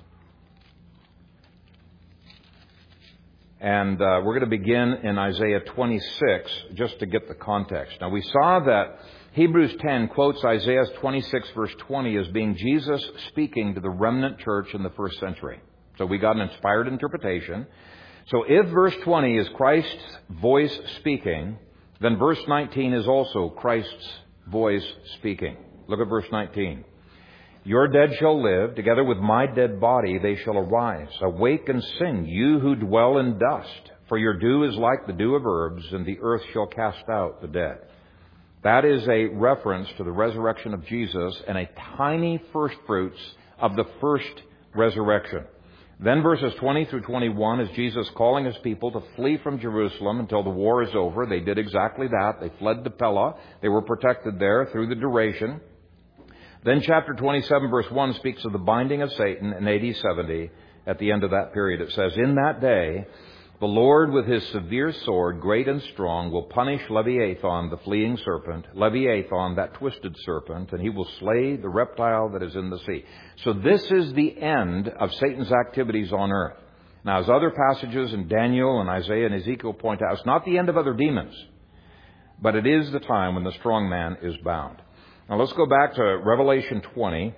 And we're going to begin in Isaiah 26 just to get the context. Now we saw that Hebrews 10 quotes Isaiah 26 verse 20 as being Jesus speaking to the remnant church in the first century. So we got an inspired interpretation. So if verse 20 is Christ's voice speaking, then verse 19 is also Christ's voice speaking. Look at verse 19. Your dead shall live, together with my dead body they shall arise. Awake and sing, you who dwell in dust, for your dew is like the dew of herbs, and the earth shall cast out the dead. That is a reference to the resurrection of Jesus and a tiny first fruits of the first resurrection. Then verses 20 through 21 is Jesus calling his people to flee from Jerusalem until the war is over. They did exactly that. They fled to Pella. They were protected there through the duration. Then chapter 27 verse 1 speaks of the binding of Satan in AD 70. At the end of that period it says, in that day the Lord with his severe sword, great and strong, will punish Leviathan, the fleeing serpent, Leviathan, that twisted serpent, and he will slay the reptile that is in the sea. So this is the end of Satan's activities on earth. Now, as other passages in Daniel and Isaiah and Ezekiel point out, it's not the end of other demons, but it is the time when the strong man is bound. Now, let's go back to Revelation 20,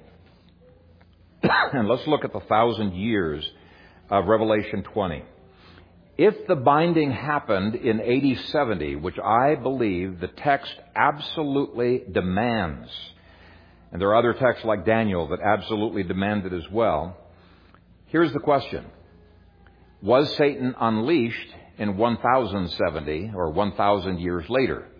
and let's look at the 1,000 years of Revelation 20. If the binding happened in AD 70, which I believe the text absolutely demands, and there are other texts like Daniel that absolutely demand it as well, here's the question. Was Satan unleashed in 1070 or 1,000 years later?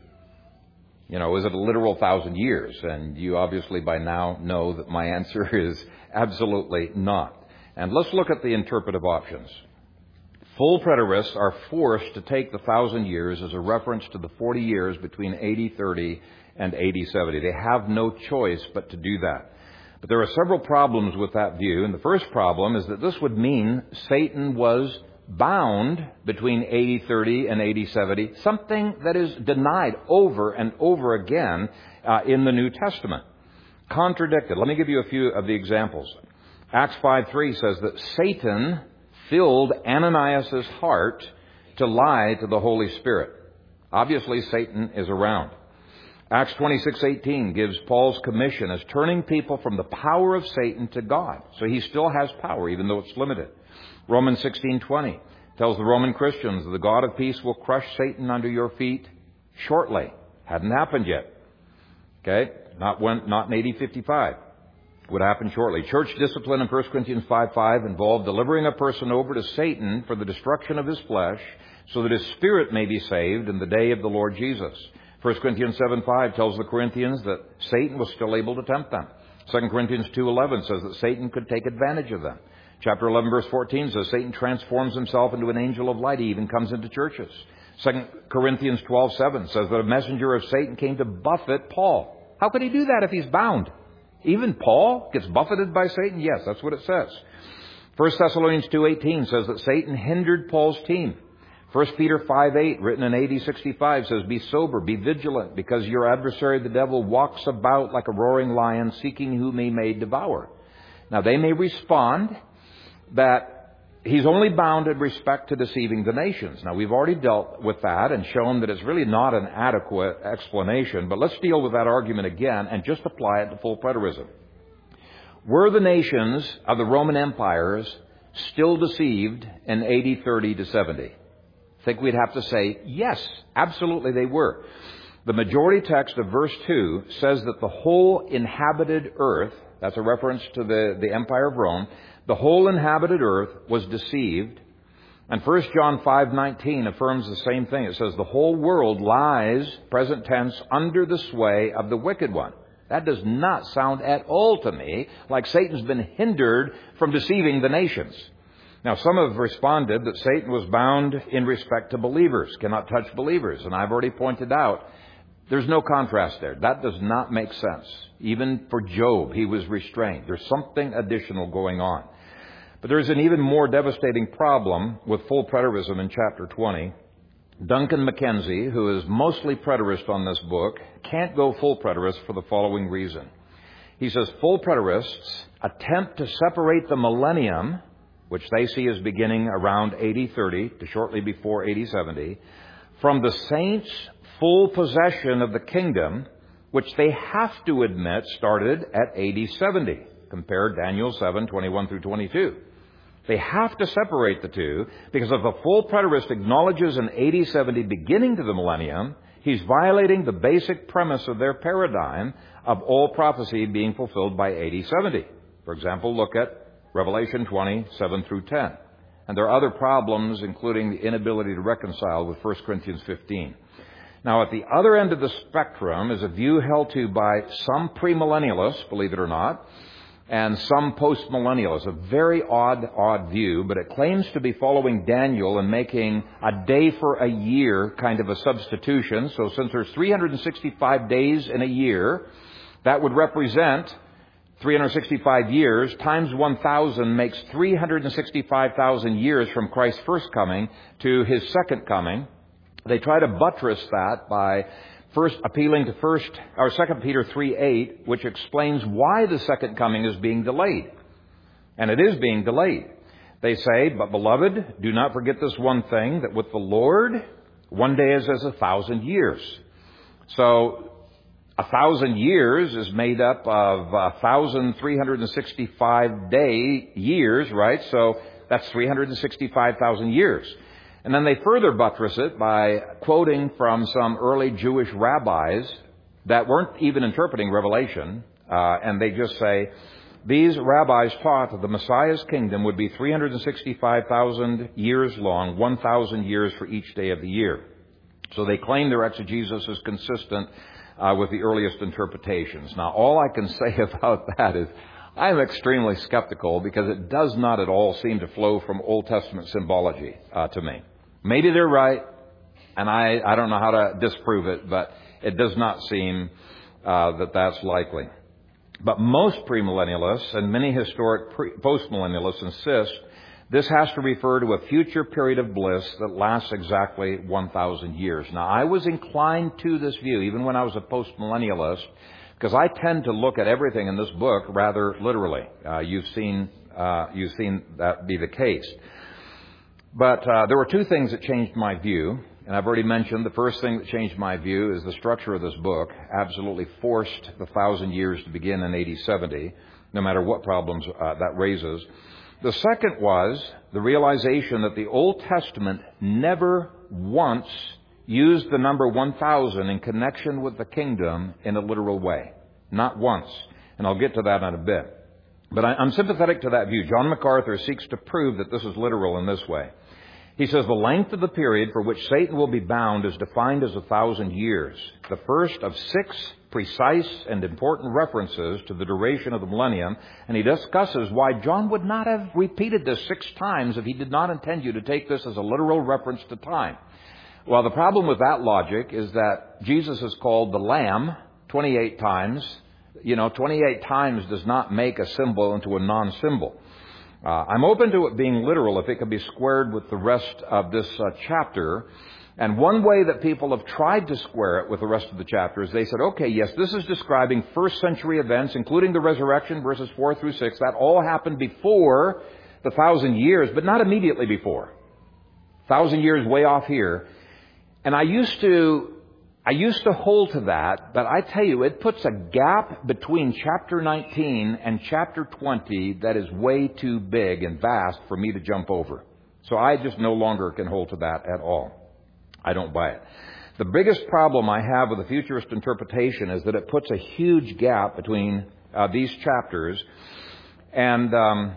You know, is it a literal 1,000 years? And you obviously by now know that my answer is absolutely not. And let's look at the interpretive options. Full preterists are forced to take the 1,000 years as a reference to the 40 years between AD 30 and AD 70. They have no choice but to do that. But there are several problems with that view. And the first problem is that this would mean Satan was bound between AD 30 and AD 70, something that is denied over and over again in the New Testament. Contradicted. Let me give you a few of the examples. Acts 5:3 says that Satan filled Ananias' heart to lie to the Holy Spirit. Obviously, Satan is around. Acts 26:18 gives Paul's commission as turning people from the power of Satan to God. So he still has power, even though it's limited. Romans 16:20 tells the Roman Christians the God of peace will crush Satan under your feet shortly. Hadn't happened yet. Okay? Not in AD 55. Would happen shortly. Church discipline in 1 Corinthians 5:5 involved delivering a person over to Satan for the destruction of his flesh so that his spirit may be saved in the day of the Lord Jesus. 1 Corinthians 7:5 tells the Corinthians that Satan was still able to tempt them. 2 Corinthians 2:11 says that Satan could take advantage of them. Chapter 11 verse 14 says Satan transforms himself into an angel of light. He even comes into churches. 2 Corinthians 12:7 says that a messenger of Satan came to buffet Paul. How could he do that if he's bound? Even Paul gets buffeted by Satan? Yes, that's what it says. 1 Thessalonians 2:18 says that Satan hindered Paul's team 1 Peter 5:8, written in AD 65, says, "Be sober, be vigilant, because your adversary the devil walks about like a roaring lion, seeking whom he may devour." Now, they may respond that he's only bound in respect to deceiving the nations. Now, we've already dealt with that and shown that it's really not an adequate explanation, but let's deal with that argument again and just apply it to full preterism. Were the nations of the Roman empires still deceived in AD 30 to 70? I think we'd have to say, yes, absolutely they were. The majority text of verse 2 says that the whole inhabited earth, that's a reference to the Empire of Rome, the whole inhabited earth was deceived. And 1 John 5:19 affirms the same thing. It says the whole world lies, present tense, under the sway of the wicked one. That does not sound at all to me like Satan's been hindered from deceiving the nations. Now, some have responded that Satan was bound in respect to believers, cannot touch believers. And I've already pointed out, there's no contrast there. That does not make sense. Even for Job, he was restrained. There's something additional going on. But there's an even more devastating problem with full preterism in chapter 20. Duncan Mackenzie, who is mostly preterist on this book, can't go full preterist for the following reason. He says full preterists attempt to separate the millennium, which they see as beginning around AD 30 to shortly before AD 70, from the saints' full possession of the kingdom, which they have to admit started at AD 70. Compare Daniel 7:21 through 22. They have to separate the two, because if a full preterist acknowledges an AD 70 beginning to the millennium, he's violating the basic premise of their paradigm of all prophecy being fulfilled by AD 70. For example, look at Revelation 20:7 through 10. And there are other problems, including the inability to reconcile with 1 Corinthians 15. Now, at the other end of the spectrum is a view held to by some premillennialists, believe it or not, and some postmillennialists. A very odd view, but it claims to be following Daniel and making a day for a year kind of a substitution. So since there's 365 days in a year, that would represent 365 years times 1,000 makes 365,000 years from Christ's first coming to his second coming. They try to buttress that by first appealing to 2 Peter 3:8, which explains why the second coming is being delayed. And it is being delayed. They say, "But beloved, do not forget this one thing, that with the Lord, one day is as 1,000 years." So 1,000 years is made up of 1,365 years, right? So that's 365,000 years. And then they further buttress it by quoting from some early Jewish rabbis that weren't even interpreting Revelation. And they just say, these rabbis taught that the Messiah's kingdom would be 365,000 years long, 1,000 years for each day of the year. So they claim their exegesis is consistent with the earliest interpretations. Now, all I can say about that is I'm extremely skeptical, because it does not at all seem to flow from Old Testament symbology to me. Maybe they're right, and I don't know how to disprove it, but it does not seem that that's likely. But most premillennialists and many historic postmillennialists insist this has to refer to a future period of bliss that lasts exactly 1,000 years. Now, I was inclined to this view, even when I was a postmillennialist, because I tend to look at everything in this book rather literally. You've seen that be the case. But there were two things that changed my view. And I've already mentioned the first thing that changed my view is the structure of this book absolutely forced the 1,000 years to begin in AD 70, no matter what problems that raises. The second was the realization that the Old Testament never once used the number 1,000 in connection with the kingdom in a literal way. Not once. And I'll get to that in a bit. But I'm sympathetic to that view. John MacArthur seeks to prove that this is literal in this way. He says the length of the period for which Satan will be bound is defined as 1,000 years. The first of 6 precise and important references to the duration of the millennium. And he discusses why John would not have repeated this 6 times if he did not intend you to take this as a literal reference to time. Well, the problem with that logic is that Jesus is called the Lamb 28 times. 28 times does not make a symbol into a non-symbol. I'm open to it being literal if it can be squared with the rest of this chapter. And one way that people have tried to square it with the rest of the chapter is they said, okay, yes, this is describing first century events, including the resurrection, verses 4 through 6. That all happened before the 1,000 years, but not immediately before. 1,000 years way off here. And I used to hold to that, but I tell you, it puts a gap between chapter 19 and chapter 20 that is way too big and vast for me to jump over. So I just no longer can hold to that at all. I don't buy it. The biggest problem I have with the futurist interpretation is that it puts a huge gap between these chapters and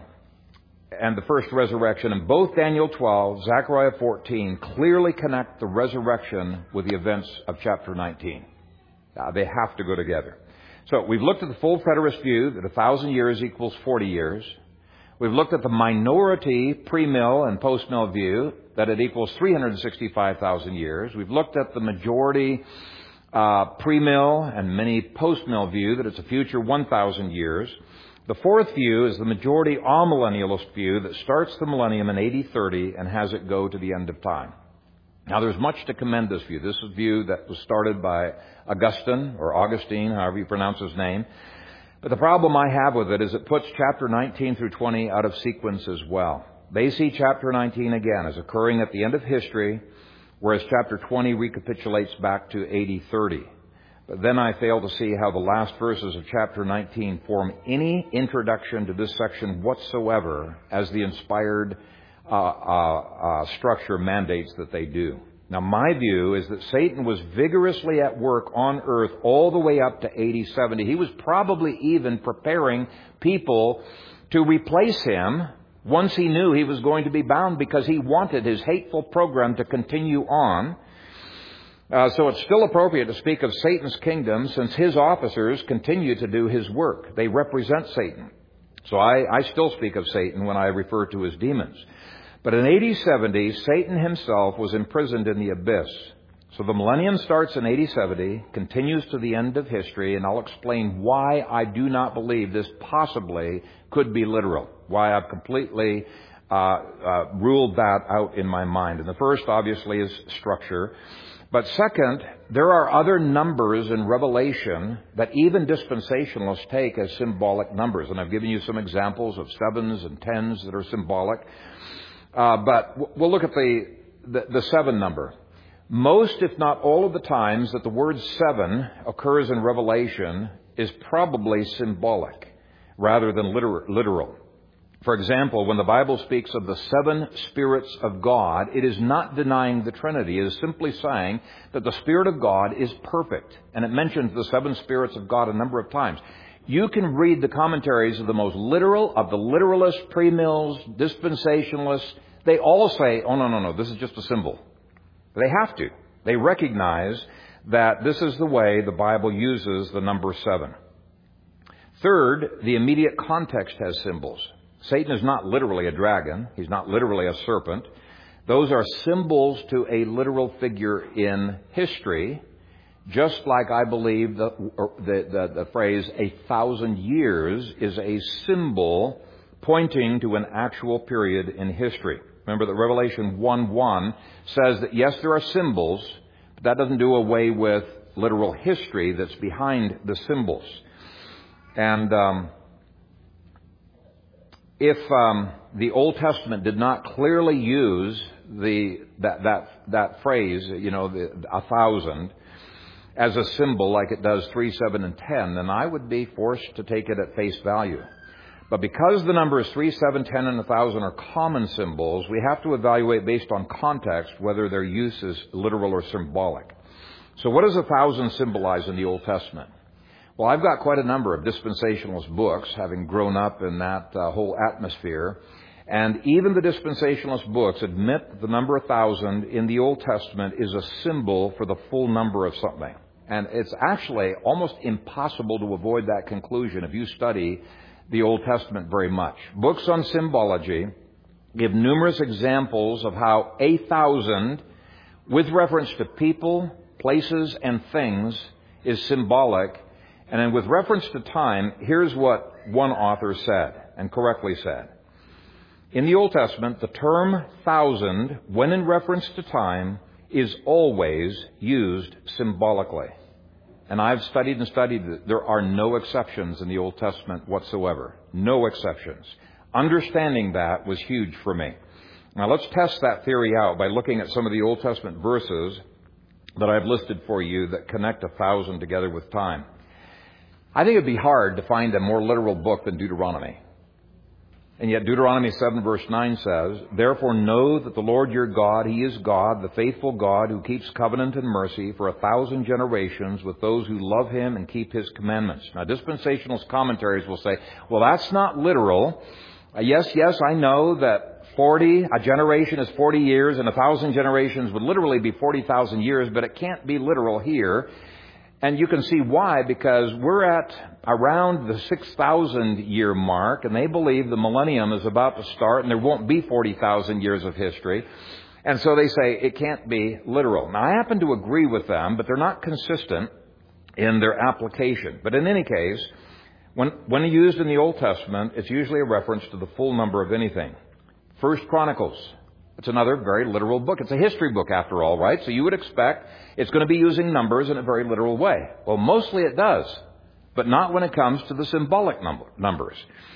the first resurrection. And both Daniel 12, Zechariah 14 clearly connect the resurrection with the events of chapter 19. They have to go together. So we've looked at the full preterist view that 1,000 years equals 40 years. We've looked at the minority pre-mill and post-mill view that it equals 365,000 years. We've looked at the majority pre-mill and many post-mill view that it's a future 1,000 years. The fourth view is the majority amillennialist view that starts the millennium in AD 30 and has it go to the end of time. Now, there's much to commend this view. This is a view that was started by Augustine, or Augustine, however you pronounce his name. But the problem I have with it is it puts chapter 19 through 20 out of sequence as well. They see chapter 19 again as occurring at the end of history, whereas chapter 20 recapitulates back to AD 30. But then I fail to see how the last verses of chapter 19 form any introduction to this section whatsoever as the inspired structure mandates that they do. Now, my view is that Satan was vigorously at work on earth all the way up to AD 70. He was probably even preparing people to replace him once he knew he was going to be bound, because he wanted his hateful program to continue on. So it's still appropriate to speak of Satan's kingdom, since his officers continue to do his work. They represent Satan. So I still speak of Satan when I refer to his demons. But in AD 70, Satan himself was imprisoned in the abyss. So the millennium starts in AD 70, continues to the end of history, and I'll explain why I do not believe this possibly could be literal, why I've completely ruled that out in my mind. And the first, obviously, is structure. But second, there are other numbers in Revelation that even dispensationalists take as symbolic numbers. And I've given you some examples of 7s and 10s that are symbolic. But we'll look at the 7 number. Most, if not all of the times that the word 7 occurs in Revelation is probably symbolic rather than literal. For example, when the Bible speaks of the 7 spirits of God, it is not denying the Trinity. It is simply saying that the Spirit of God is perfect. And it mentions the 7 spirits of God a number of times. You can read the commentaries of the most literal, of the literalists, premills, dispensationalists. They all say, oh, no, this is just a symbol. They have to. They recognize that this is the way the Bible uses the number 7. Third, the immediate context has symbols. Satan is not literally a dragon. He's not literally a serpent. Those are symbols to a literal figure in history, just like I believe the phrase 1,000 years is a symbol pointing to an actual period in history. Remember that Revelation 1:1 says that, yes, there are symbols, but that doesn't do away with literal history that's behind the symbols. And if the Old Testament did not clearly use that phrase, 1,000, as a symbol like it does 3, 7, and 10, then I would be forced to take it at face value. But because the numbers 3, 7, 10, and 1,000 are common symbols, we have to evaluate based on context whether their use is literal or symbolic. So what does 1,000 symbolize in the Old Testament? Well, I've got quite a number of dispensationalist books, having grown up in that whole atmosphere. And even the dispensationalist books admit that the number 1,000 in the Old Testament is a symbol for the full number of something. And it's actually almost impossible to avoid that conclusion if you study the Old Testament very much. Books on symbology give numerous examples of how 1,000, with reference to people, places, and things, is symbolic. And then with reference to time, here's what one author said, and correctly said. In the Old Testament, the term thousand, when in reference to time, is always used symbolically. And I've studied and studied it. There are no exceptions in the Old Testament whatsoever. No exceptions. Understanding that was huge for me. Now let's test that theory out by looking at some of the Old Testament verses that I've listed for you that connect 1,000 together with time. I think it'd be hard to find a more literal book than Deuteronomy. And yet Deuteronomy 7 verse 9 says, "Therefore know that the Lord your God, He is God, the faithful God, who keeps covenant and mercy for 1,000 generations with those who love Him and keep His commandments." Now, dispensationalist commentaries will say, well, that's not literal. Yes, I know that a generation is 40 years, and 1,000 generations would literally be 40,000 years, but it can't be literal here. And you can see why, because we're at around the 6,000 year mark, and they believe the millennium is about to start, and there won't be 40,000 years of history. And so they say it can't be literal. Now, I happen to agree with them, but they're not consistent in their application. But in any case, when used in the Old Testament, it's usually a reference to the full number of anything. First Chronicles. It's another very literal book. It's a history book after all, right? So you would expect it's going to be using numbers in a very literal way. Well, mostly it does, but not when it comes to the symbolic numbers.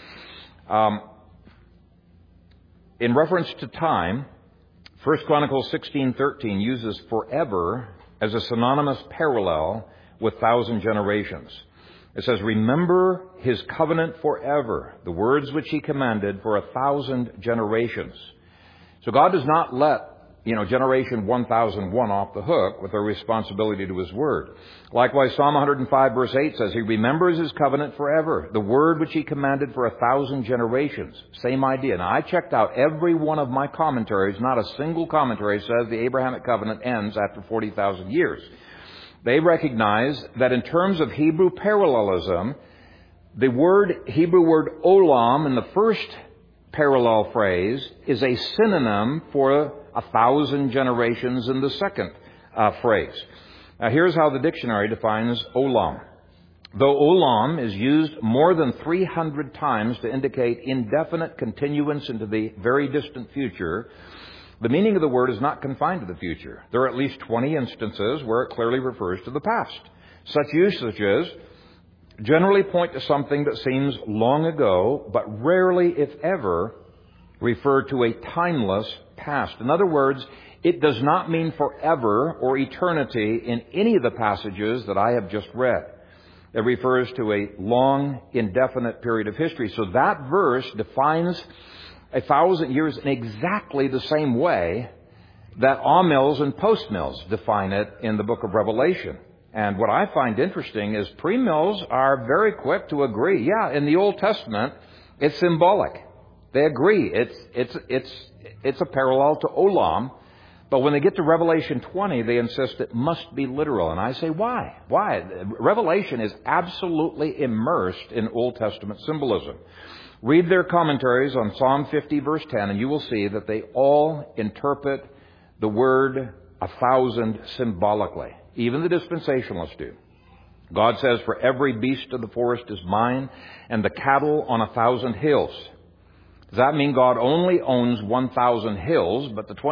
In reference to time, 1 Chronicles 16:13 uses forever as a synonymous parallel with 1,000 generations. It says, "Remember His covenant forever, the words which He commanded for 1,000 generations." So God does not let, generation 1001 off the hook with their responsibility to His Word. Likewise, Psalm 105 verse 8 says, "He remembers His covenant forever, the word which He commanded for 1,000 generations." Same idea. Now, I checked out every one of my commentaries. Not a single commentary says the Abrahamic covenant ends after 40,000 years. They recognize that in terms of Hebrew parallelism, the Hebrew word olam in the first parallel phrase is a synonym for 1,000 generations in the second phrase. Now, here's how the dictionary defines olam. Though olam is used more than 300 times to indicate indefinite continuance into the very distant future, the meaning of the word is not confined to the future. There are at least 20 instances where it clearly refers to the past. Such usages generally point to something that seems long ago, but rarely, if ever, refer to a timeless past. In other words, it does not mean forever or eternity in any of the passages that I have just read. It refers to a long, indefinite period of history. So that verse defines 1,000 years in exactly the same way that amills and postmills define it in the book of Revelation. And what I find interesting is premills are very quick to agree. Yeah, in the Old Testament, it's symbolic. They agree. It's a parallel to olam. But when they get to Revelation 20, they insist it must be literal. And I say, why? Why? Revelation is absolutely immersed in Old Testament symbolism. Read their commentaries on Psalm 50, verse 10, and you will see that they all interpret the word 1,000 symbolically. Even the dispensationalists do. God says, "For every beast of the forest is mine, and the cattle on 1,000 hills." Does that mean God only owns 1,000 hills, but the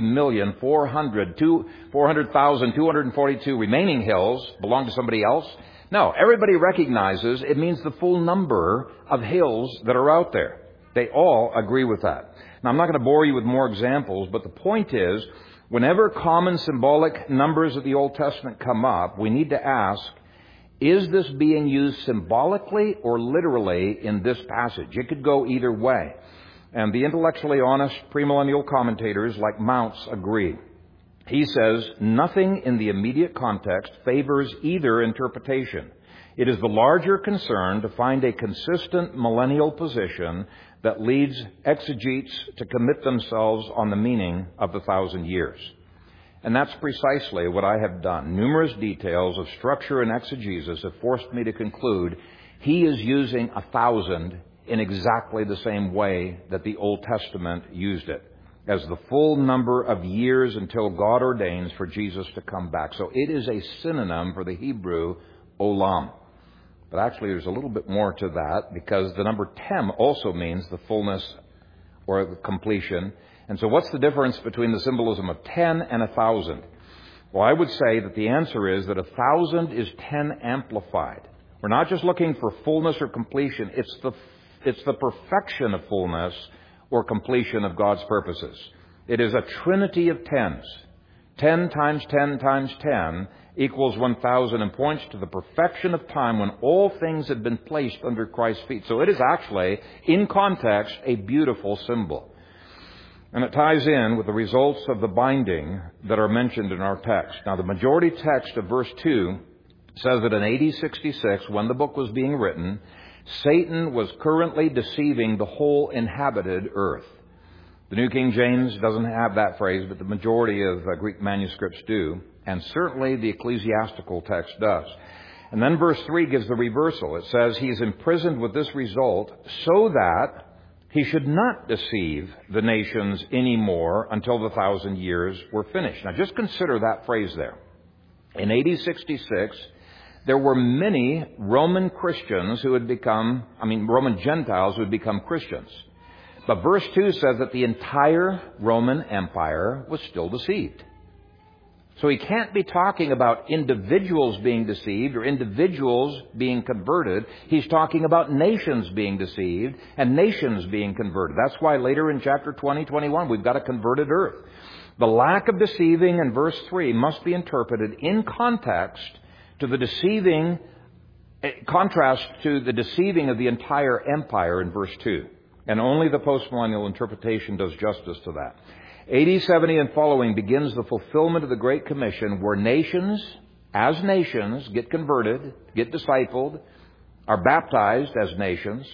23,400,242 remaining hills belong to somebody else? No, everybody recognizes it means the full number of hills that are out there. They all agree with that. Now, I'm not going to bore you with more examples, but the point is, whenever common symbolic numbers of the Old Testament come up, we need to ask, is this being used symbolically or literally in this passage? It could go either way. And the intellectually honest premillennial commentators like Mounce agree. He says, nothing in the immediate context favors either interpretation. It is the larger concern to find a consistent millennial position that leads exegetes to commit themselves on the meaning of the 1,000 years. And that's precisely what I have done. Numerous details of structure and exegesis have forced me to conclude he is using 1,000 in exactly the same way that the Old Testament used it, as the full number of years until God ordains for Jesus to come back. So it is a synonym for the Hebrew olam. But actually there's a little bit more to that, because the number 10 also means the fullness or the completion. And so what's the difference between the symbolism of 10 and 1,000? Well, I would say that the answer is that 1,000 is 10 amplified. We're not just looking for fullness or completion. It's the perfection of fullness or completion of God's purposes. It is a trinity of tens. 10 times 10 times 10 equals 1,000 and points to the perfection of time when all things have been placed under Christ's feet. So it is actually, in context, a beautiful symbol. And it ties in with the results of the binding that are mentioned in our text. Now, the majority text of verse 2 says that in AD 66, when the book was being written, Satan was currently deceiving the whole inhabited earth. The New King James doesn't have that phrase, but the majority of Greek manuscripts do. And certainly the ecclesiastical text does. And then verse 3 gives the reversal. It says he is imprisoned with this result so that he should not deceive the nations anymore until the 1,000 years were finished. Now just consider that phrase there. In AD 66, there were many Roman Christians who had Roman Gentiles who had become Christians. But verse 2 says that the entire Roman Empire was still deceived. So he can't be talking about individuals being deceived or individuals being converted. He's talking about nations being deceived and nations being converted. That's why later in chapter 20, 21, we've got a converted earth. The lack of deceiving in verse 3 must be interpreted in context to the deceiving, contrast to the deceiving of the entire empire in verse 2. And only the postmillennial interpretation does justice to that. AD 70 and following begins the fulfillment of the Great Commission where nations, as nations, get converted, get discipled, are baptized as nations.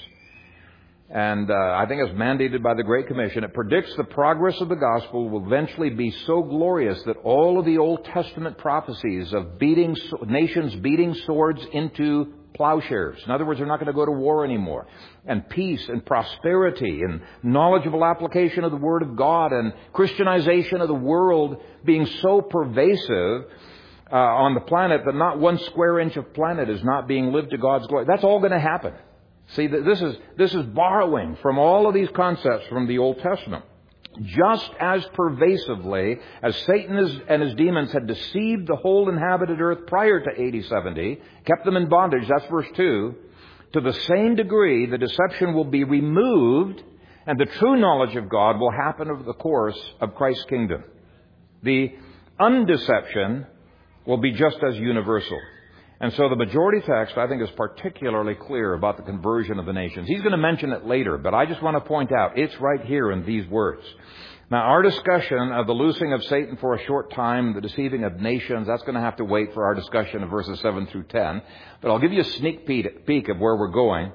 And I think as mandated by the Great Commission, it predicts the progress of the gospel will eventually be so glorious that all of the Old Testament prophecies of nations beating swords into plowshares. In other words, they're not going to go to war anymore. And peace and prosperity and knowledgeable application of the Word of God and Christianization of the world being so pervasive on the planet that not one square inch of planet is not being lived to God's glory. That's all going to happen. See, this is borrowing from all of these concepts from the Old Testament. Just as pervasively as Satan and his demons had deceived the whole inhabited earth prior to AD 70, kept them in bondage, that's verse 2, to the same degree the deception will be removed and the true knowledge of God will happen over the course of Christ's kingdom. The undeception will be just as universal. And so the majority text, I think, is particularly clear about the conversion of the nations. He's going to mention it later, but I just want to point out it's right here in these words. Now, our discussion of the loosing of Satan for a short time, the deceiving of nations, that's going to have to wait for our discussion of verses 7 through 10. But I'll give you a sneak peek of where we're going.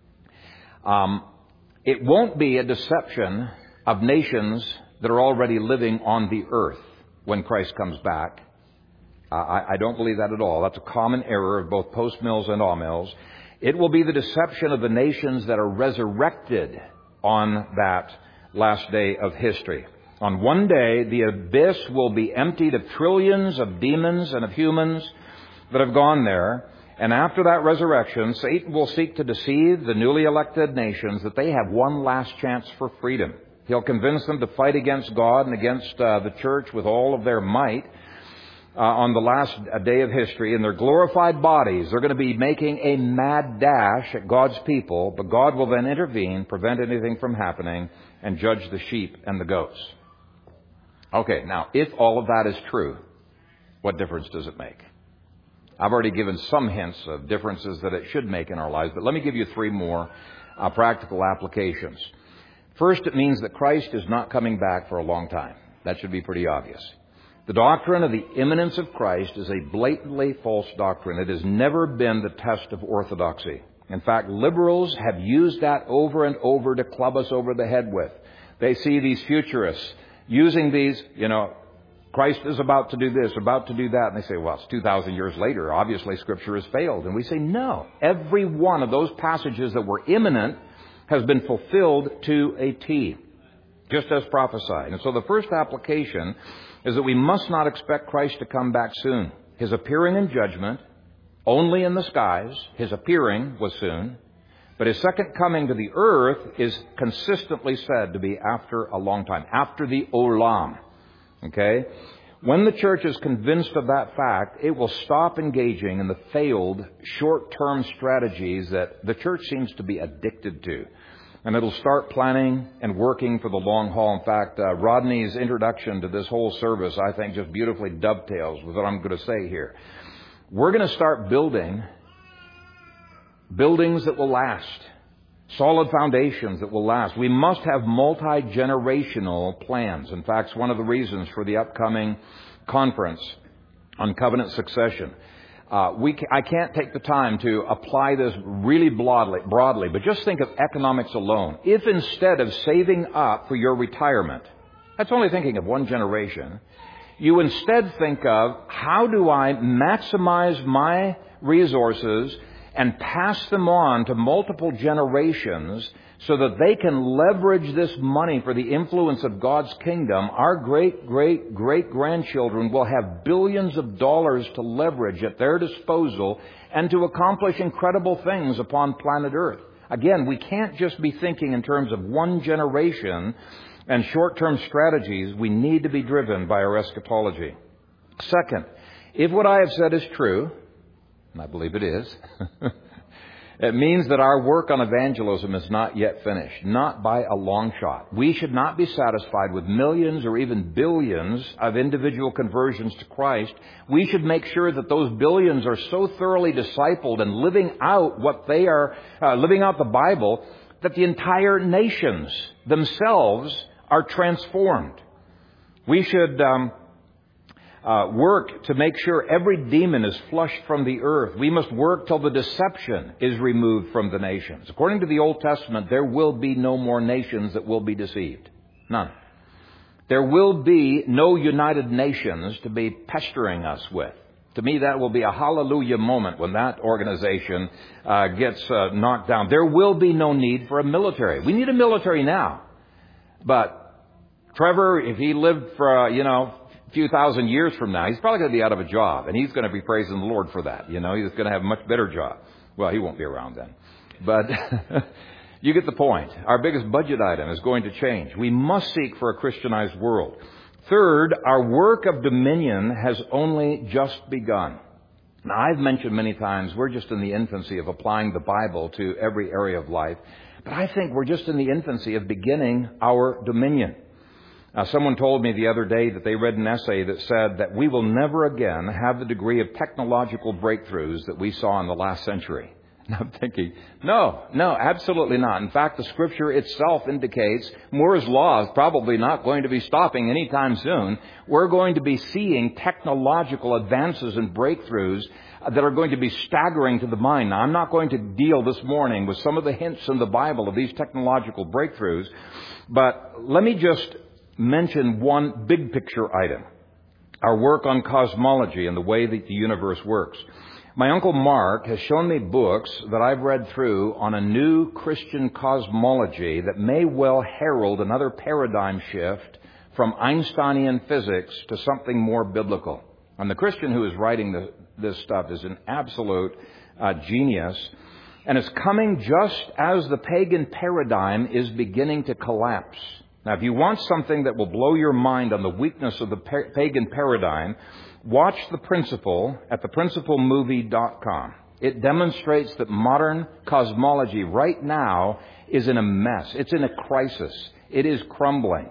It won't be a deception of nations that are already living on the earth when Christ comes back. I don't believe that at all. That's a common error of both post-mills and all-mills. It will be the deception of the nations that are resurrected on that last day of history. On one day, the abyss will be emptied of trillions of demons and of humans that have gone there. And after that resurrection, Satan will seek to deceive the newly elected nations that they have one last chance for freedom. He'll convince them to fight against God and against the church with all of their might. On the last day of history, in their glorified bodies, they're going to be making a mad dash at God's people, but God will then intervene, prevent anything from happening, and judge the sheep and the goats. Okay, now, if all of that is true, what difference does it make? I've already given some hints of differences that it should make in our lives, but let me give you 3 more practical applications. First, it means that Christ is not coming back for a long time. That should be pretty obvious. The doctrine of the imminence of Christ is a blatantly false doctrine. It has never been the test of orthodoxy. In fact, liberals have used that over and over to club us over the head with. They see these futurists using these, Christ is about to do this, about to do that. And they say, well, it's 2,000 years later. Obviously, Scripture has failed. And we say, no. Every one of those passages that were imminent has been fulfilled to a T, just as prophesied. And so the first application is that we must not expect Christ to come back soon. His appearing in judgment, only in the skies, his appearing was soon. But His second coming to the earth is consistently said to be after a long time, after the Olam. Okay? When the church is convinced of that fact, it will stop engaging in the failed short-term strategies that the church seems to be addicted to. And it'll start planning and working for the long haul. In fact, Rodney's introduction to this whole service, I think, just beautifully dovetails with what I'm going to say here. We're going to start building buildings that will last. Solid foundations that will last. We must have multi-generational plans. In fact, it's one of the reasons for the upcoming conference on covenant succession. I can't take the time to apply this really broadly, but just think of economics alone. If instead of saving up for your retirement, that's only thinking of one generation, you instead think of how do I maximize my resources and pass them on to multiple generations so that they can leverage this money for the influence of God's kingdom, our great-great-great-grandchildren will have billions of dollars to leverage at their disposal and to accomplish incredible things upon planet Earth. Again, we can't just be thinking in terms of one generation and short-term strategies. We need to be driven by our eschatology. Second, if what I have said is true, and I believe it is, it means that our work on evangelism is not yet finished, not by a long shot. We should not be satisfied with millions or even billions of individual conversions to Christ. We should make sure that those billions are so thoroughly discipled and living out what they are, living out the Bible, that the entire nations themselves are transformed. We should work to make sure every demon is flushed from the earth. We must work till the deception is removed from the nations. According to the Old Testament, there will be no more nations that will be deceived. None. There will be no United Nations to be pestering us with. To me, that will be a hallelujah moment when that organization gets knocked down. There will be no need for a military. We need a military now. But Trevor, if he lived for, a few thousand years from now, he's probably going to be out of a job, and he's going to be praising the Lord for that. He's going to have a much better job. Well, he won't be around then. But you get the point. Our biggest budget item is going to change. We must seek for a Christianized world. Third, our work of dominion has only just begun. Now, I've mentioned many times we're just in the infancy of applying the Bible to every area of life. But I think we're just in the infancy of beginning our dominion. Someone told me the other day that they read an essay that said that we will never again have the degree of technological breakthroughs that we saw in the last century. And I'm thinking, no, absolutely not. In fact, the Scripture itself indicates Moore's law is probably not going to be stopping anytime soon. We're going to be seeing technological advances and breakthroughs that are going to be staggering to the mind. Now, I'm not going to deal this morning with some of the hints in the Bible of these technological breakthroughs, but let me just mention one big picture item. Our work on cosmology and the way that the universe works. My Uncle Mark has shown me books that I've read through on a new Christian cosmology that may well herald another paradigm shift from Einsteinian physics to something more biblical. And the Christian who is writing this stuff is an absolute genius. And it's coming just as the pagan paradigm is beginning to collapse. Now, if you want something that will blow your mind on the weakness of the pagan paradigm, watch The Principle at theprinciplemovie.com. It demonstrates that modern cosmology right now is in a mess. It's in a crisis. It is crumbling.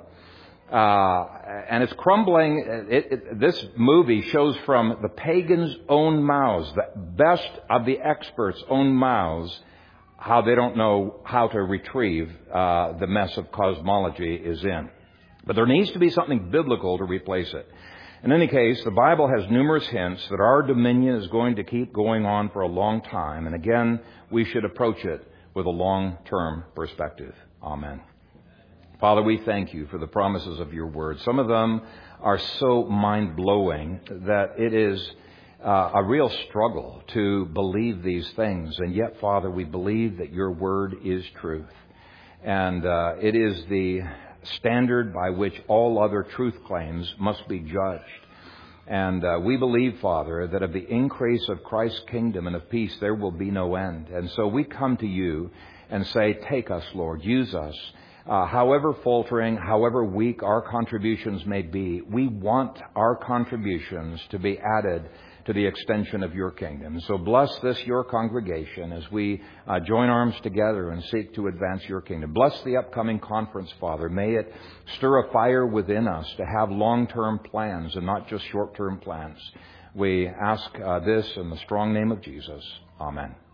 And it's crumbling. This movie shows from the pagans' own mouths, the best of the experts' own mouths, how they don't know how to retrieve the mess of cosmology is in. But there needs to be something biblical to replace it. In any case, the Bible has numerous hints that our dominion is going to keep going on for a long time. And again, we should approach it with a long-term perspective. Amen. Father, we thank you for the promises of your word. Some of them are so mind-blowing that it is a real struggle to believe these things. And yet, Father, we believe that your word is truth. And it is the standard by which all other truth claims must be judged. And we believe, Father, that of the increase of Christ's kingdom and of peace, there will be no end. And so we come to you and say, take us, Lord, use us. However faltering, however weak our contributions may be, we want our contributions to be added to the extension of your kingdom. So bless this, your congregation, as we join arms together and seek to advance your kingdom. Bless the upcoming conference, Father. May it stir a fire within us to have long-term plans and not just short-term plans. We ask this in the strong name of Jesus. Amen.